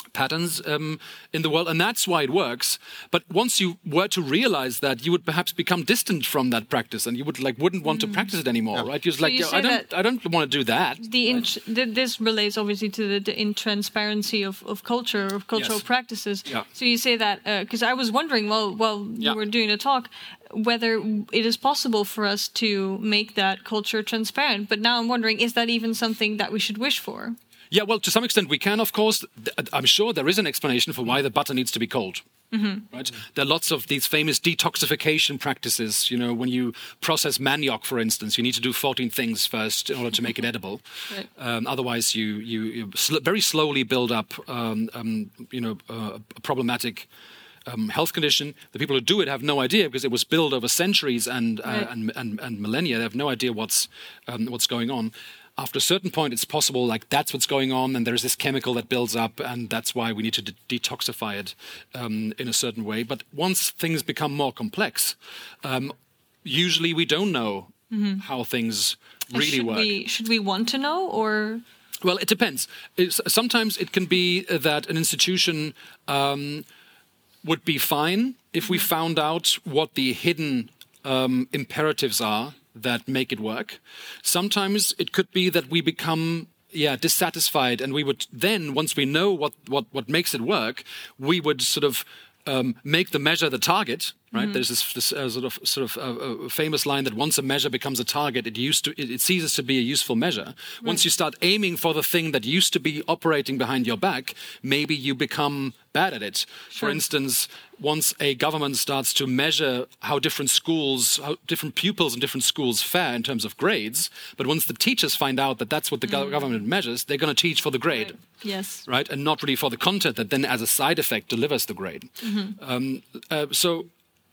C: patterns um, in the world, and that's why it works. But once you were to realize that, you would perhaps become distant from that practice, and you would like wouldn't want mm. to practice it anymore, yeah. right? You're just
B: so
C: like,
B: you
C: yeah, I don't, I don't want to do that.
B: The
C: right?
B: int- this relates obviously to the, the intransparency of, of culture, of cultural
C: yes. practices.
B: Yeah. So you say that because uh, I was wondering, while while yeah. you were doing the talk, whether it is possible for us to make that culture transparent. But now I'm wondering, is that even something that we should wish for?
C: Yeah, well, to some extent we can, of course. I'm sure there is an explanation for why the butter needs to be cold. Mm-hmm. Right? There are lots of these famous detoxification practices. You know, when you process manioc, for instance, you need to do fourteen things first in order to make it edible. Right. Um, otherwise, you you, you sl- very slowly build up, um, um, you know, uh, a problematic um, health condition. The people who do it have no idea because it was built over centuries and uh, right. and, and and millennia. They have no idea what's um, what's going on. After a certain point, it's possible, like, that's what's going on, and there's this chemical that builds up, and that's why we need to de- detoxify it um, in a certain way. But once things become more complex, um, usually we don't know mm-hmm. how things really
B: should
C: work.
B: We, should we want to know, or...?
C: Well, it depends. It's, sometimes it can be that an institution um, would be fine if mm-hmm. we found out what the hidden um, imperatives are that make it work. Sometimes it could be that we become yeah dissatisfied, and we would then, once we know what what what makes it work, we would sort of um, make the measure the target. Right? Mm-hmm. There's this, this uh, sort of sort of uh, uh, famous line that once a measure becomes a target, it used to it, it ceases to be a useful measure. Right. Once you start aiming for the thing that used to be operating behind your back, maybe you become bad at it. Sure. For instance, once a government starts to measure how different schools, how different pupils in different schools fare in terms of grades, but once the teachers find out that that's what the mm. government measures, they're going to teach for the grade.
B: Right. Yes.
C: Right, and not really for the content that then, as a side effect, delivers the grade. Mm-hmm. Um, uh, so.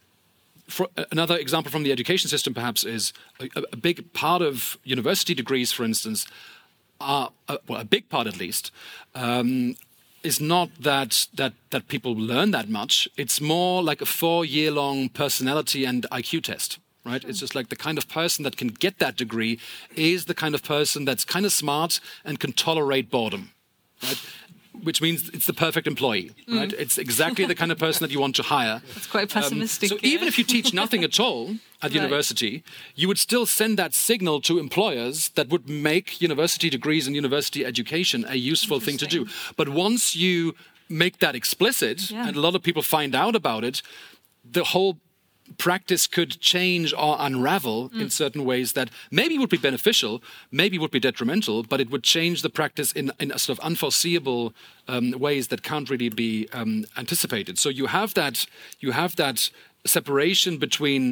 C: For another example from the education system, perhaps, is a, a big part of university degrees, for instance, are, uh, well, a big part at least, um, is not that, that that people learn that much. It's more like a four-year-long personality and I Q test. Right? It's just like the kind of person that can get that degree is the kind of person that's kind of smart and can tolerate boredom. Right? Which means it's the perfect employee, right? Mm. It's exactly the kind of person that you want to hire.
B: That's quite pessimistic.
C: Um, so yeah. even if you teach nothing at all at right. university, you would still send that signal to employers that would make university degrees and university education a useful thing to do. But once you make that explicit, yeah. and a lot of people find out about it, the whole practice could change or unravel mm. in certain ways that maybe would be beneficial, maybe would be detrimental, but it would change the practice in, in a sort of unforeseeable um, ways that can't really be um, anticipated. So you have that, you have that separation between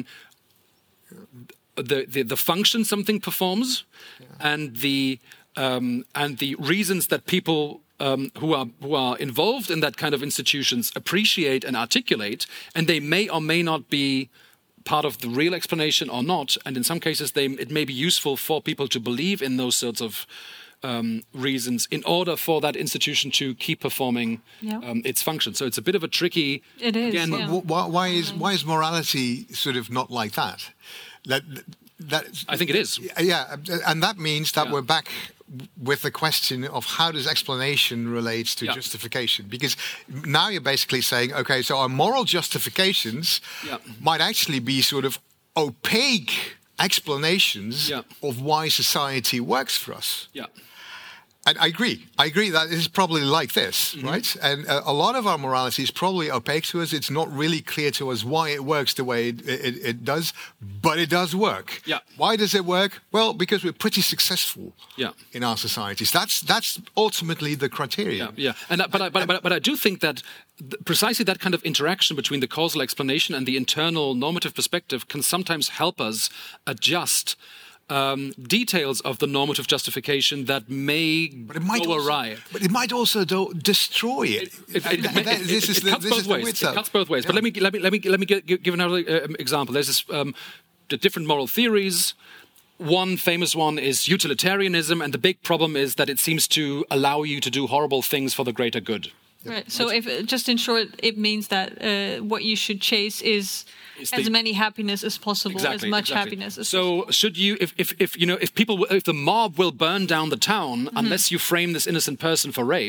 C: the the, the function something performs yeah. and the um, and the reasons that people Um, who are who are involved in that kind of institutions appreciate and articulate, and they may or may not be part of the real explanation or not. And in some cases, they, it may be useful for people to believe in those sorts of um, reasons in order for that institution to keep performing yeah. um, its function. So it's a bit of a tricky.
B: It is.
C: Again,
B: yeah.
D: why, why is why is morality sort of not like that? That that
C: I think it is.
D: Yeah, and that means that
C: yeah.
D: we're back with the question of how does explanation relate to
C: yeah.
D: justification? Because now you're basically saying, okay, so our moral justifications
C: yeah.
D: might actually be sort of opaque explanations
C: yeah.
D: of why society works for us.
C: Yeah.
D: And I agree. I agree that it's probably like this, mm-hmm. right? And uh, a lot of our morality is probably opaque to us. It's not really clear to us why it works the way it, it, it does, but it does work.
C: Yeah.
D: Why does it work? Well, because we're pretty successful
C: yeah.
D: in our societies. That's that's ultimately the criteria.
C: Yeah, yeah. And uh, but, I, but, but, but I do think that th- precisely that kind of interaction between the causal explanation and the internal normative perspective can sometimes help us adjust Um, details of the normative justification that may
D: but it might
C: go
D: also,
C: awry.
D: But it might also do, destroy it.
C: It, it, it, it,
D: this is
C: it
D: the,
C: cuts
D: this
C: both
D: is the
C: ways.
D: width
C: It
D: up.
C: cuts both ways.
D: Yeah.
C: But let me let me let me let me give, give another uh, example. There's this um, the different moral theories. One famous one is utilitarianism, and the big problem is that it seems to allow you to do horrible things for the greater good.
B: Right. So, if just in short, it means that uh, what you should chase is
C: It's
B: as
C: the,
B: many happiness as possible,
C: exactly,
B: as much
C: exactly.
B: happiness as
C: so
B: possible.
C: So, should you, if, if, if you know, if people, if the mob will burn down the town
B: mm-hmm.
C: unless you frame this innocent person for rape,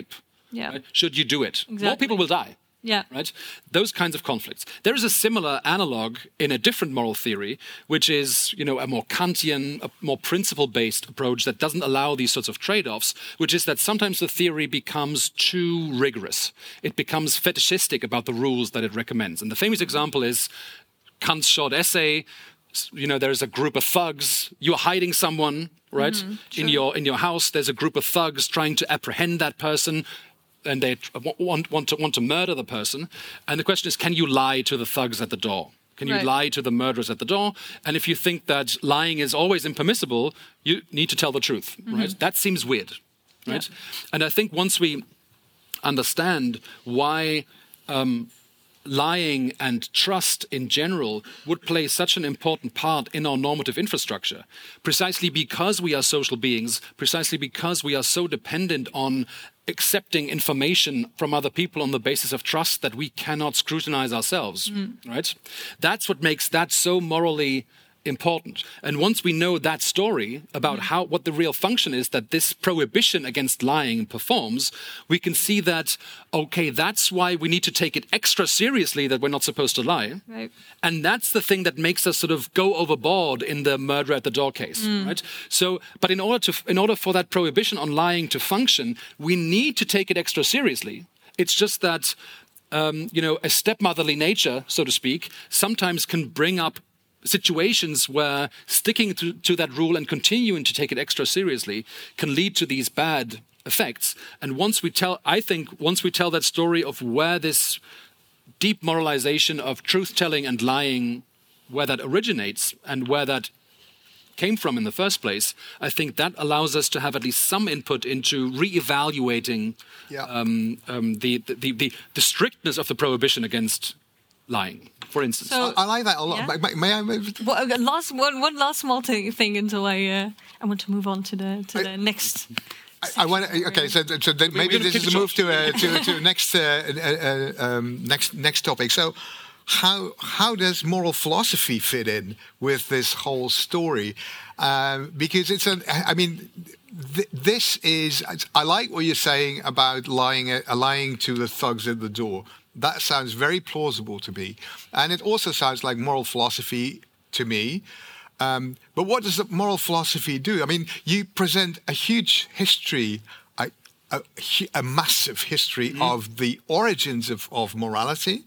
B: Yeah.
C: Right? Should you do it?
B: Exactly.
C: More people will die.
B: Yeah.
C: Right? Those kinds of conflicts. There is a similar analog in a different moral theory, which is, you know, a more Kantian, a more principle-based approach that doesn't allow these sorts of trade-offs, which is that sometimes the theory becomes too rigorous. It becomes fetishistic about the rules that it recommends. And the famous example is Kant's short essay. You know, there's a group of thugs. You're hiding someone, right? Mm-hmm, in your in your house, there's a group of thugs trying to apprehend that person. And they want, want, to, want to murder the person. And the question is, can you lie to the thugs at the door? Can you
B: right.
C: lie to the murderers at the door? And if you think that lying is always impermissible, you need to tell the truth, mm-hmm. right? That seems weird, right? Yeah. And I think once we understand why um, lying and trust in general would play such an important part in our normative infrastructure, precisely because we are social beings, precisely because we are so dependent on accepting information from other people on the basis of trust that we cannot scrutinize ourselves, mm. right? That's what makes that so morally important. And once we know that story about how what the real function is that this prohibition against lying performs, we can see that, okay, that's why we need to take it extra seriously that we're not supposed to lie.
B: Right.
C: And that's the thing that makes us sort of go overboard in the murder at the door case, mm. right? So, but in order to, in order for that prohibition on lying to function, we need to take it extra seriously. It's just that, um, you know, a stepmotherly nature, so to speak, sometimes can bring up situations where sticking to, to that rule and continuing to take it extra seriously can lead to these bad effects. And once we tell, I think, once we tell that story of where this deep moralization of truth-telling and lying, where that originates and where that came from in the first place, I think that allows us to have at least some input into re-evaluating yeah. um, um, the, the, the, the strictness of the prohibition against lying, for instance.
B: So,
D: I, I like that a lot.
B: Yeah?
D: May, may I? May...
B: Well, last one, one last small thing, thing until I uh, I want to move on to the to the I, next.
D: I, I want to, okay, so, so then maybe this is a move to uh, to to next uh, uh, um, next next topic. So, how how does moral philosophy fit in with this whole story? Um, because it's a, I mean, th- this is. I like what you're saying about lying uh, lying to the thugs at the door. That sounds very plausible to me. And it also sounds like moral philosophy to me. Um, but what does the moral philosophy do? I mean, you present a huge history, a, a, a massive history mm-hmm. of the origins of, of morality.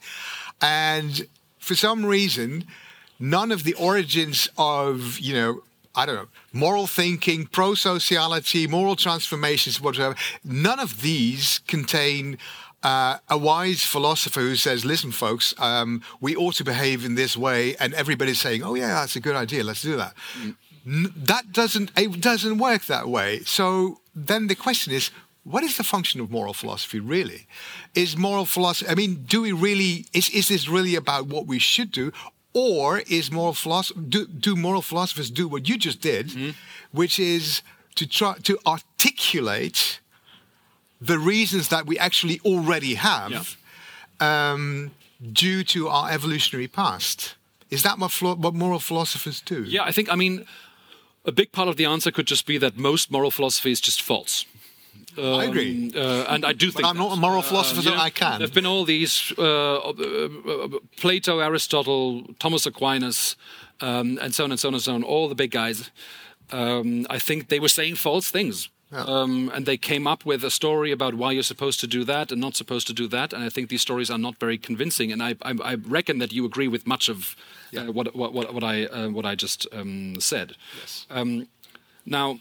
D: And for some reason, none of the origins of, you know, I don't know, moral thinking, pro-sociality, moral transformations, whatever, none of these contain Uh, a wise philosopher who says, listen, folks, um, we ought to behave in this way, and everybody's saying, oh, yeah, that's a good idea, let's do that. Mm. N- that doesn't, it doesn't work that way. So then the question is, what is the function of moral philosophy, really? Is moral philosophy, I mean, do we really, is, is this really about what we should do? Or is moral philosophy, do, do moral philosophers do what you just did, mm. which is to try to articulate the reasons that we actually already have yeah. um, due to our evolutionary past? Is that what, philo- what moral philosophers do?
C: Yeah, I think, I mean, a big part of the answer could just be that most moral philosophy is just false. Um,
D: I agree.
C: Uh, and I do think
D: But I'm not a moral philosopher, uh, so know, I can.
C: There have been all these, uh, uh, Plato, Aristotle, Thomas Aquinas, um, and so on and so on and so on, all the big guys. Um, I think they were saying false things. Yeah. Um, and they came up with a story about why you're supposed to do that and not supposed to do that. And I think these stories are not very convincing. And I, I, I reckon that you agree with much of yeah. uh, what, what, what, what I uh, what I just um, said.
D: Yes.
C: Um, now,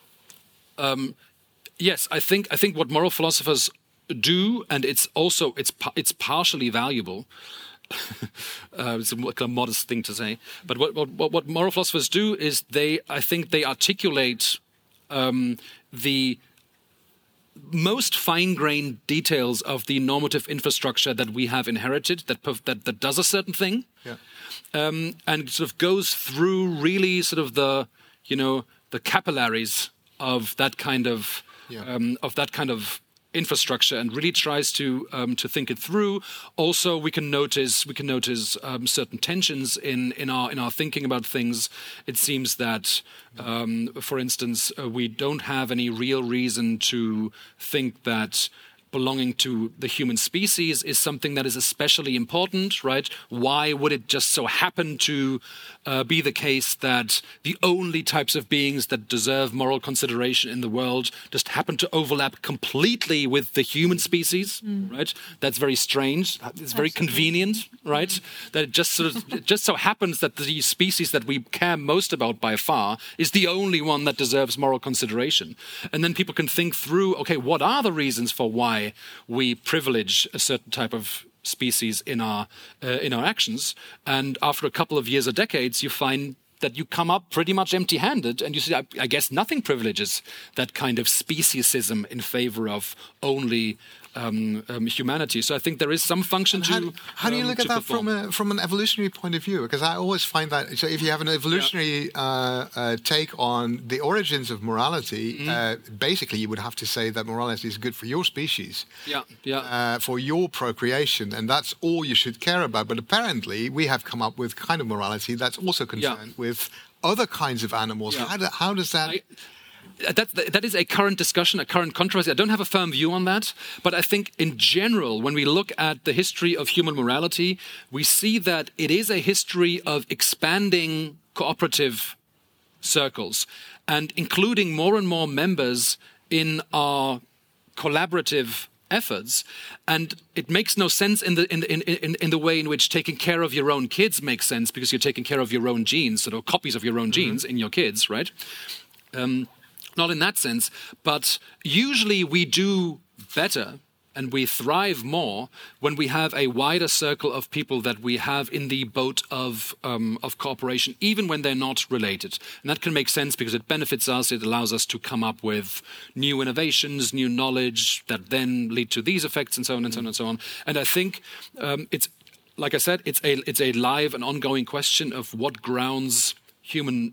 C: um, yes, I think I think what moral philosophers do, and it's also it's it's partially valuable. uh, it's a, like a modest thing to say, but what what what moral philosophers do is they I think they articulate. Um, the most fine-grained details of the normative infrastructure that we have inherited, that that, that does a certain thing,
D: yeah.
C: um, and sort of goes through really sort of the, you know, the capillaries of that kind of yeah. um, of that kind of infrastructure, and really tries to um, to think it through. Also, we can notice we can notice um, certain tensions in in our in our thinking about things. It seems that, um, for instance, uh, we don't have any real reason to think that belonging to the human species is something that is especially important, right? Why would it just so happen to uh, be the case that the only types of beings that deserve moral consideration in the world just happen to overlap completely with the human species, mm. right? That's very strange. It's very Absolutely. convenient, right? Mm. That it just sort of it just so happens that the species that we care most about by far is the only one that deserves moral consideration. And then people can think through, okay, what are the reasons for why we privilege a certain type of species in our uh, in our actions, and after a couple of years or decades, you find that you come up pretty much empty-handed, and you say, I, I guess nothing privileges that kind of speciesism in favor of only um, um, humanity. So I think there is some function
D: how,
C: to.
D: How do you
C: um,
D: look at that
C: perform.
D: from a, from an evolutionary point of view? Because I always find that so if you have an evolutionary yeah. uh, uh, take on the origins of morality, mm-hmm. uh, basically you would have to say that morality is good for your species,
C: yeah, yeah,
D: uh, for your procreation, and that's all you should care about. But apparently, we have come up with kind of morality that's also concerned yeah. with other kinds of animals. Yeah. How, do, how does that?
C: I, That, that is a current discussion, a current controversy. I don't have a firm view on that, but I think in general, when we look at the history of human morality, we see that it is a history of expanding cooperative circles and including more and more members in our collaborative efforts. And it makes no sense in the in, in, in, in the way in which taking care of your own kids makes sense, because you're taking care of your own genes, sort of copies of your own mm-hmm. genes in your kids, right? Um, Not in that sense, but usually we do better and we thrive more when we have a wider circle of people that we have in the boat of um, of cooperation, even when they're not related. And that can make sense because it benefits us. It allows us to come up with new innovations, new knowledge that then lead to these effects, and so on and so on and so on. And I think um, it's, like I said, it's a it's a live and ongoing question of what grounds human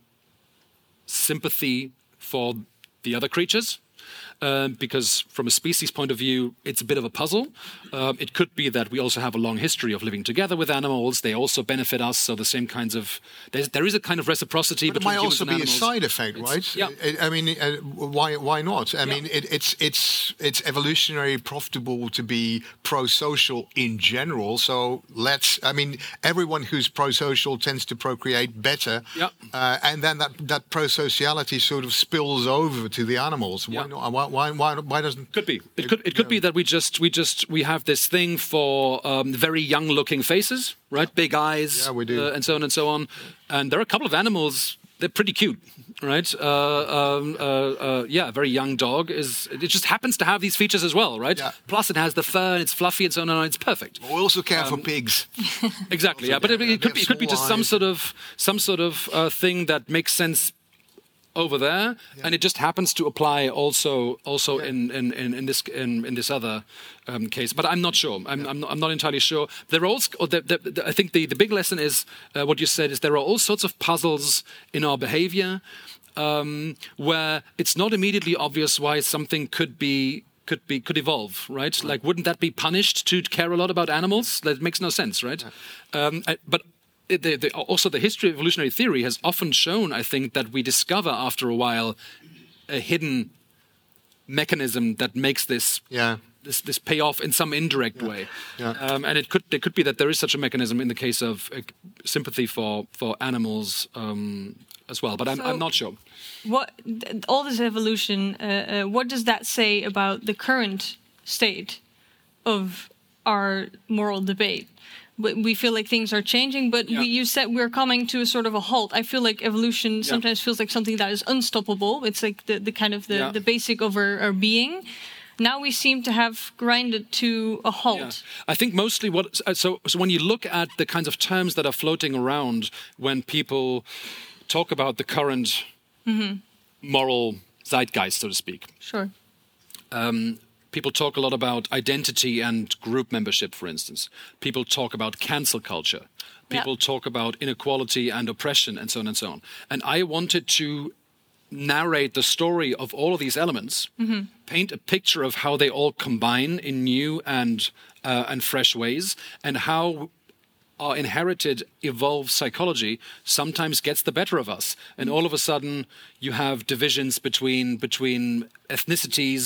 C: sympathy for the other creatures, uh, because from a species point of view, it's a bit of a puzzle. Um, it could be that we also have a long history of living together with animals. They also benefit us, so the same kinds of... There is a kind of reciprocity
D: but
C: between humans and animals.
D: It might also be a side effect,
C: it's,
D: right?
C: Yeah.
D: I, I mean, uh, why why not? I
C: yeah.
D: mean, it, it's it's it's evolutionary profitable to be pro-social in general, so let's... I mean, everyone who's pro-social tends to procreate better,
C: yeah.
D: uh, and then that, that pro-sociality sort of spills over to the animals. Why
C: yeah.
D: not? Why, why, why, why doesn't...
C: Could be. It could, it could
D: yeah.
C: be that we just, we just, we have this thing for um, very young-looking faces, right? Big eyes,
D: yeah, we do.
C: Uh, and so on and so on. And there are a couple of animals, they're pretty cute, right? Uh, um, uh, uh, yeah, a very young dog is, it just happens to have these features as well, right?
D: Yeah.
C: Plus it has the fur and it's fluffy and so on and on, it's perfect.
D: We also care
C: Um,
D: for pigs.
C: Exactly, yeah, but it, it could be, it could be just some sort of, some sort of uh, thing that makes sense over there, yeah. and it just happens to apply also also yeah. in, in, in, in this in, in this other um, case. But I'm not sure. I'm yeah. I'm, not, I'm not entirely sure. There are also, or the, the, the, I think the, the big lesson is uh, what you said is there are all sorts of puzzles in our behavior um, where it's not immediately obvious why something could be. Could be could evolve, right? right? Like, wouldn't that be punished to care a lot about animals? That makes no sense, right? Yeah. Um, I, but. The, the, also, the history of evolutionary theory has often shown, I think, that we discover after a while a hidden mechanism that makes this
D: yeah.
C: this, this pay off in some indirect
D: yeah.
C: way.
D: Yeah.
C: Um, and it could it could be that there is such a mechanism in the case of uh, sympathy for for animals um, as well. But I'm,
B: so
C: I'm not sure.
B: What all this evolution? Uh, uh, what does that say about the current state of our moral debate? We feel like things are changing, but
C: yeah.
B: we, you said we're coming to a sort of a halt. I feel like evolution
C: yeah.
B: sometimes feels like something that is unstoppable. It's like the, the kind of the,
C: yeah.
B: the basic of our, our being. Now we seem to have grinded to a halt.
C: Yeah. I think mostly what... So, so when you look at the kinds of terms that are floating around when people talk about the current mm-hmm. moral zeitgeist, so to speak.
B: Sure.
C: Um, People talk a lot about identity and group membership, for instance. People talk about cancel culture. People yeah. talk about inequality and oppression, and so on and so on. And I wanted to narrate the story of all of these elements, mm-hmm. paint a picture of how they all combine in new and uh, and fresh ways, and how our inherited, evolved psychology sometimes gets the better of us. And all of a sudden, you have divisions between between ethnicities,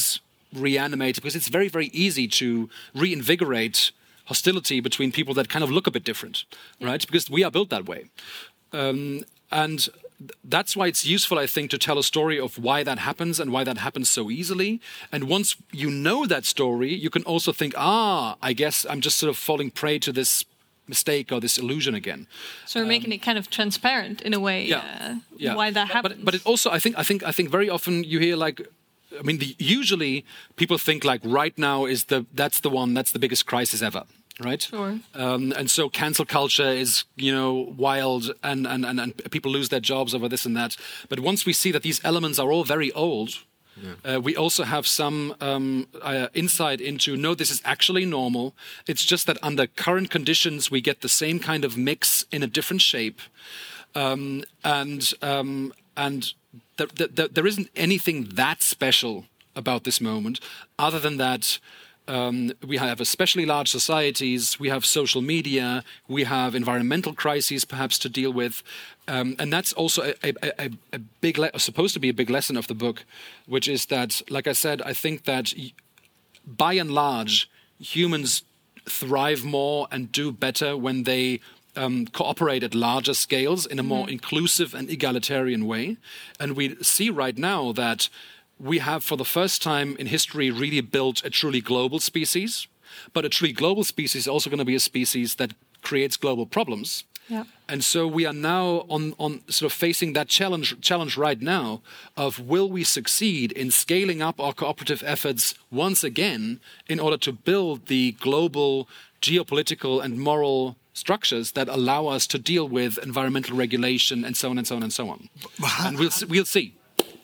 C: reanimate, because it's very, very easy to reinvigorate hostility between people that kind of look a bit different, right? Because we are built that way. Um, and that's why it's useful, I think, to tell a story of why that happens and why that happens so easily. And once you know that story, you can also think, ah, I guess I'm just sort of falling prey to this mistake or this illusion again.
B: So we're making um, it kind of transparent in a way,
C: yeah,
B: uh,
C: yeah.
B: why that happens.
C: But, but it also, I think, I think, I think very often you hear like, I mean, the, usually people think like right now is the that's the one that's the biggest crisis ever. Right.
B: Sure.
C: Um, and so cancel culture is, you know, wild, and, and, and, and people lose their jobs over this and that. But once we see that these elements are all very old, yeah. uh, we also have some um, uh, insight into, no, this is actually normal. It's just that under current conditions, we get the same kind of mix in a different shape. Um, and um, and th- th- th- there isn't anything that special about this moment, other than that Um, we have especially large societies, we have social media, we have environmental crises perhaps to deal with. Um, and that's also a, a, a, a big, le- supposed to be a big lesson of the book, which is that, like I said, I think that by and large, humans thrive more and do better when they um, cooperate at larger scales in a more mm. inclusive and egalitarian way. And we see right now that we have, for the first time in history, really built a truly global species. But a truly global species is also going to be a species that creates global problems.
B: Yeah.
C: And so we are now on, on sort of facing that challenge challenge right now of, will we succeed in scaling up our cooperative efforts once again in order to build the global geopolitical and moral structures that allow us to deal with environmental regulation and so on and so on and so on. And we'll we'll see.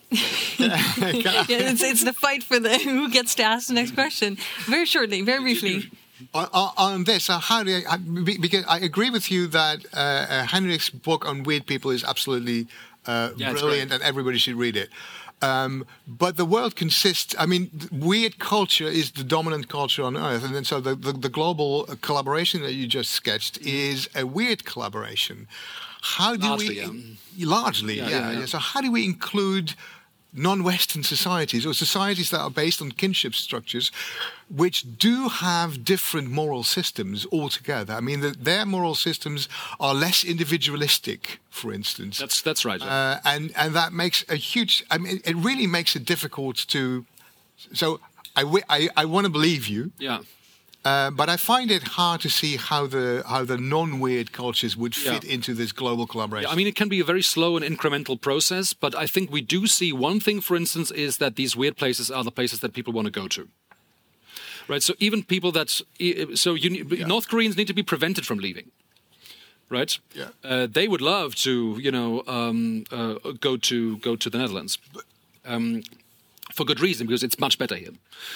B: yeah, it's, it's the fight for the who gets to ask the next question. Very shortly, very briefly.
D: On, on this, uh, how do I, I, because I agree with you that uh, uh, Henrik's book on weird people is absolutely uh,
C: yeah,
D: brilliant and everybody should read it. Um, but the world consists, I mean, weird culture is the dominant culture on Earth. And then so the, the, the global collaboration that you just sketched is a weird collaboration. How do
C: largely,
D: we...
C: Yeah.
D: Largely,
C: yeah,
D: yeah,
C: yeah, yeah.
D: yeah. So how do we include non-Western societies, or societies that are based on kinship structures, which do have different moral systems altogether? I mean, the, their moral systems are less individualistic, for instance.
C: That's that's right. Yeah.
D: Uh, and and that makes a huge. I mean, it really makes it difficult to. So I I, I want to believe you.
C: Yeah.
D: Uh, but I find it hard to see how the how the non-weird cultures would fit
C: yeah.
D: into this global collaboration.
C: Yeah, I mean, it can be a very slow and incremental process, but I think we do see one thing, for instance, is that these weird places are the places that people want to go to. Right. So even people that so you, yeah. North Koreans need to be prevented from leaving. Right.
D: Yeah.
C: Uh, they would love to, you know, um, uh, go to go to the Netherlands, um, for good reason, because it's much better here.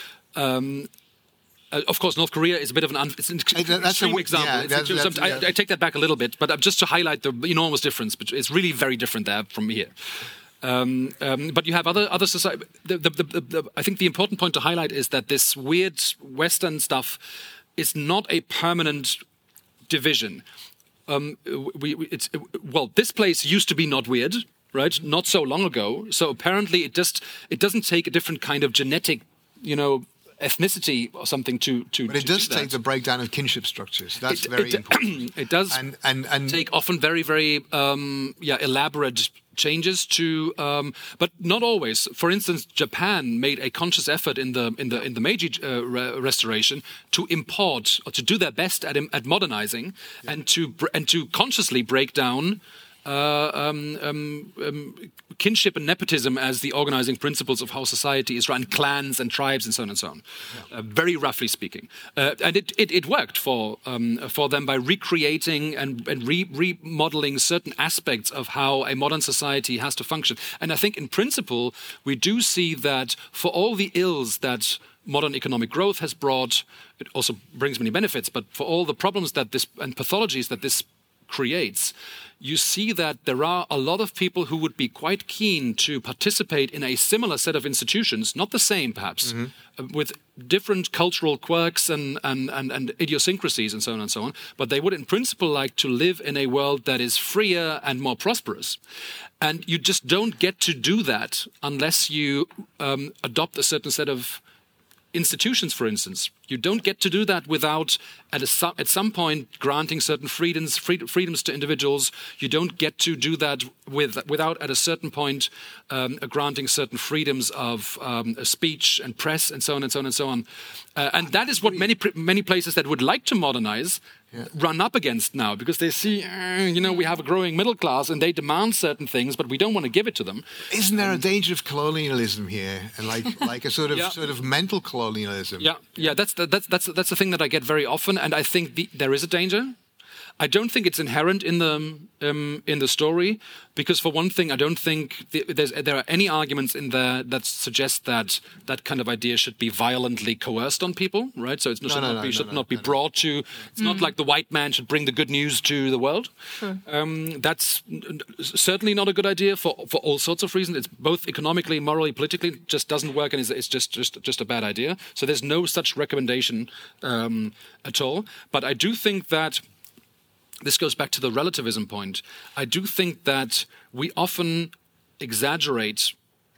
C: Um, Uh, of course, North Korea is a bit of an, un- it's an ex-
D: that's
C: extreme
D: a,
C: example.
D: Yeah,
C: it's,
D: that's,
C: it's,
D: that's,
C: I,
D: yeah.
C: I take that back a little bit, but just to highlight the enormous difference, but it's really very different there from here. Um, um, but you have other other society. The, the, the, the, I think the important point to highlight is that this weird Western stuff is not a permanent division. Um, we, we, it's well, this place used to be not weird, right? Not so long ago. So apparently, it just it doesn't take a different kind of genetic, you know, ethnicity or something to to.
D: But it
C: to
D: does
C: do
D: take
C: that.
D: the breakdown of kinship structures. That's
C: it,
D: very
C: it,
D: important.
C: It does
D: and, and, and
C: take often very very um, yeah elaborate changes to, um, but not always. For instance, Japan made a conscious effort in the in the in the Meiji uh, re- restoration to import or to do their best at at modernizing yeah. and to and to consciously break down. Uh, um, um, um, kinship and nepotism as the organizing principles of how society is run, clans and tribes and so on and so on, yeah. uh, very roughly speaking. Uh, and it, it, it worked for um, for them by recreating and, and re- remodeling certain aspects of how a modern society has to function. And I think in principle, we do see that for all the ills that modern economic growth has brought, it also brings many benefits, but for all the problems that this and pathologies that this creates, you see that there are a lot of people who would be quite keen to participate in a similar set of institutions, not the same perhaps, mm-hmm. uh, with different cultural quirks and, and, and, and idiosyncrasies and so on and so on, but they would in principle like to live in a world that is freer and more prosperous. And you just don't get to do that unless you um, adopt a certain set of institutions, for instance. You don't get to do that without, at, a, at some point, granting certain freedoms free, freedoms to individuals. You don't get to do that with, without, at a certain point, um, granting certain freedoms of um, speech and press and so on and so on and so on. Uh, and that is what many many places that would like to modernize yeah. run up against now, because they see, uh, you know, we have a growing middle class and they demand certain things, but we don't want to give it to them.
D: Isn't there um, a danger of colonialism here, and like like a sort of
C: yeah.
D: sort of mental colonialism?
C: Yeah, yeah, that's the, that's that's that's the thing that I get very often, and I think the, there is a danger. I don't think it's inherent in the um, in the story, because for one thing, I don't think the, there's, there are any arguments in there that suggest that that kind of idea should be violently coerced on people, right? So it no, should, no, not, no, be, no, should no, not be no, brought to. It's mm. not like the white man should bring the good news to the world. Sure. Um, that's certainly not a good idea for for all sorts of reasons. It's both economically, morally, politically, just doesn't work, and it's, it's just just just a bad idea. So there's no such recommendation um, at all. But I do think that. This goes back to the relativism point. I do think that we often exaggerate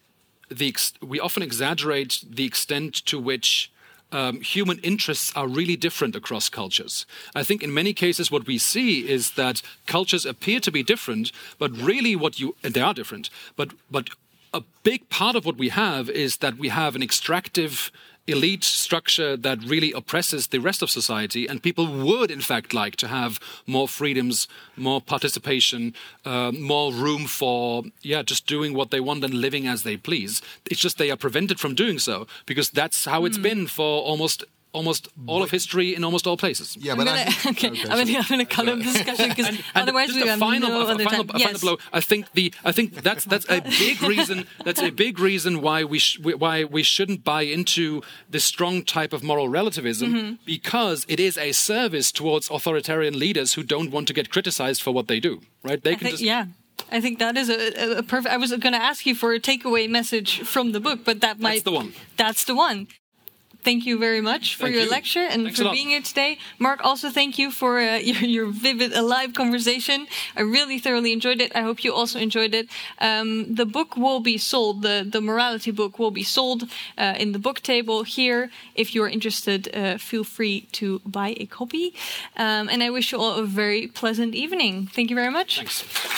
C: the ex- we often exaggerate the extent to which um, human interests are really different across cultures. I think in many cases what we see is that cultures appear to be different, but really what you and they are different. But but a big part of what we have is that we have an extractive elite structure that really oppresses the rest of society, and people would in fact like to have more freedoms, more participation, uh, more room for yeah just doing what they want and living as they please. It's just they are prevented from doing so, because that's how it's mm. been for almost almost all of history in almost all places.
B: Yeah, but I'm gonna, I, okay, okay, I'm going to cut off the discussion, because otherwise we have
C: final,
B: no
C: a,
B: other
C: final,
B: time.
C: A
B: yes.
C: final blow. I think the I think that's that's a big reason. That's a big reason why we sh- why we shouldn't buy into this strong type of moral relativism, mm-hmm. because it is a service towards authoritarian leaders who don't want to get criticized for what they do. Right? They
B: I
C: can
B: think,
C: just
B: yeah. I think that is a, a perfect. I was going to ask you for a takeaway message from the book, but that might
C: that's the one.
B: That's the one. Thank you very much for
C: thank
B: your
C: you.
B: lecture and
C: Thanks
B: for being here today. Mark, also thank you for uh, your, your vivid, alive conversation. I really thoroughly enjoyed it. I hope you also enjoyed it. Um, the book will be sold, the, the morality book will be sold uh, in the book table here. If you're interested, uh, feel free to buy a copy. Um, and I wish you all a very pleasant evening. Thank you very much.
C: Thanks.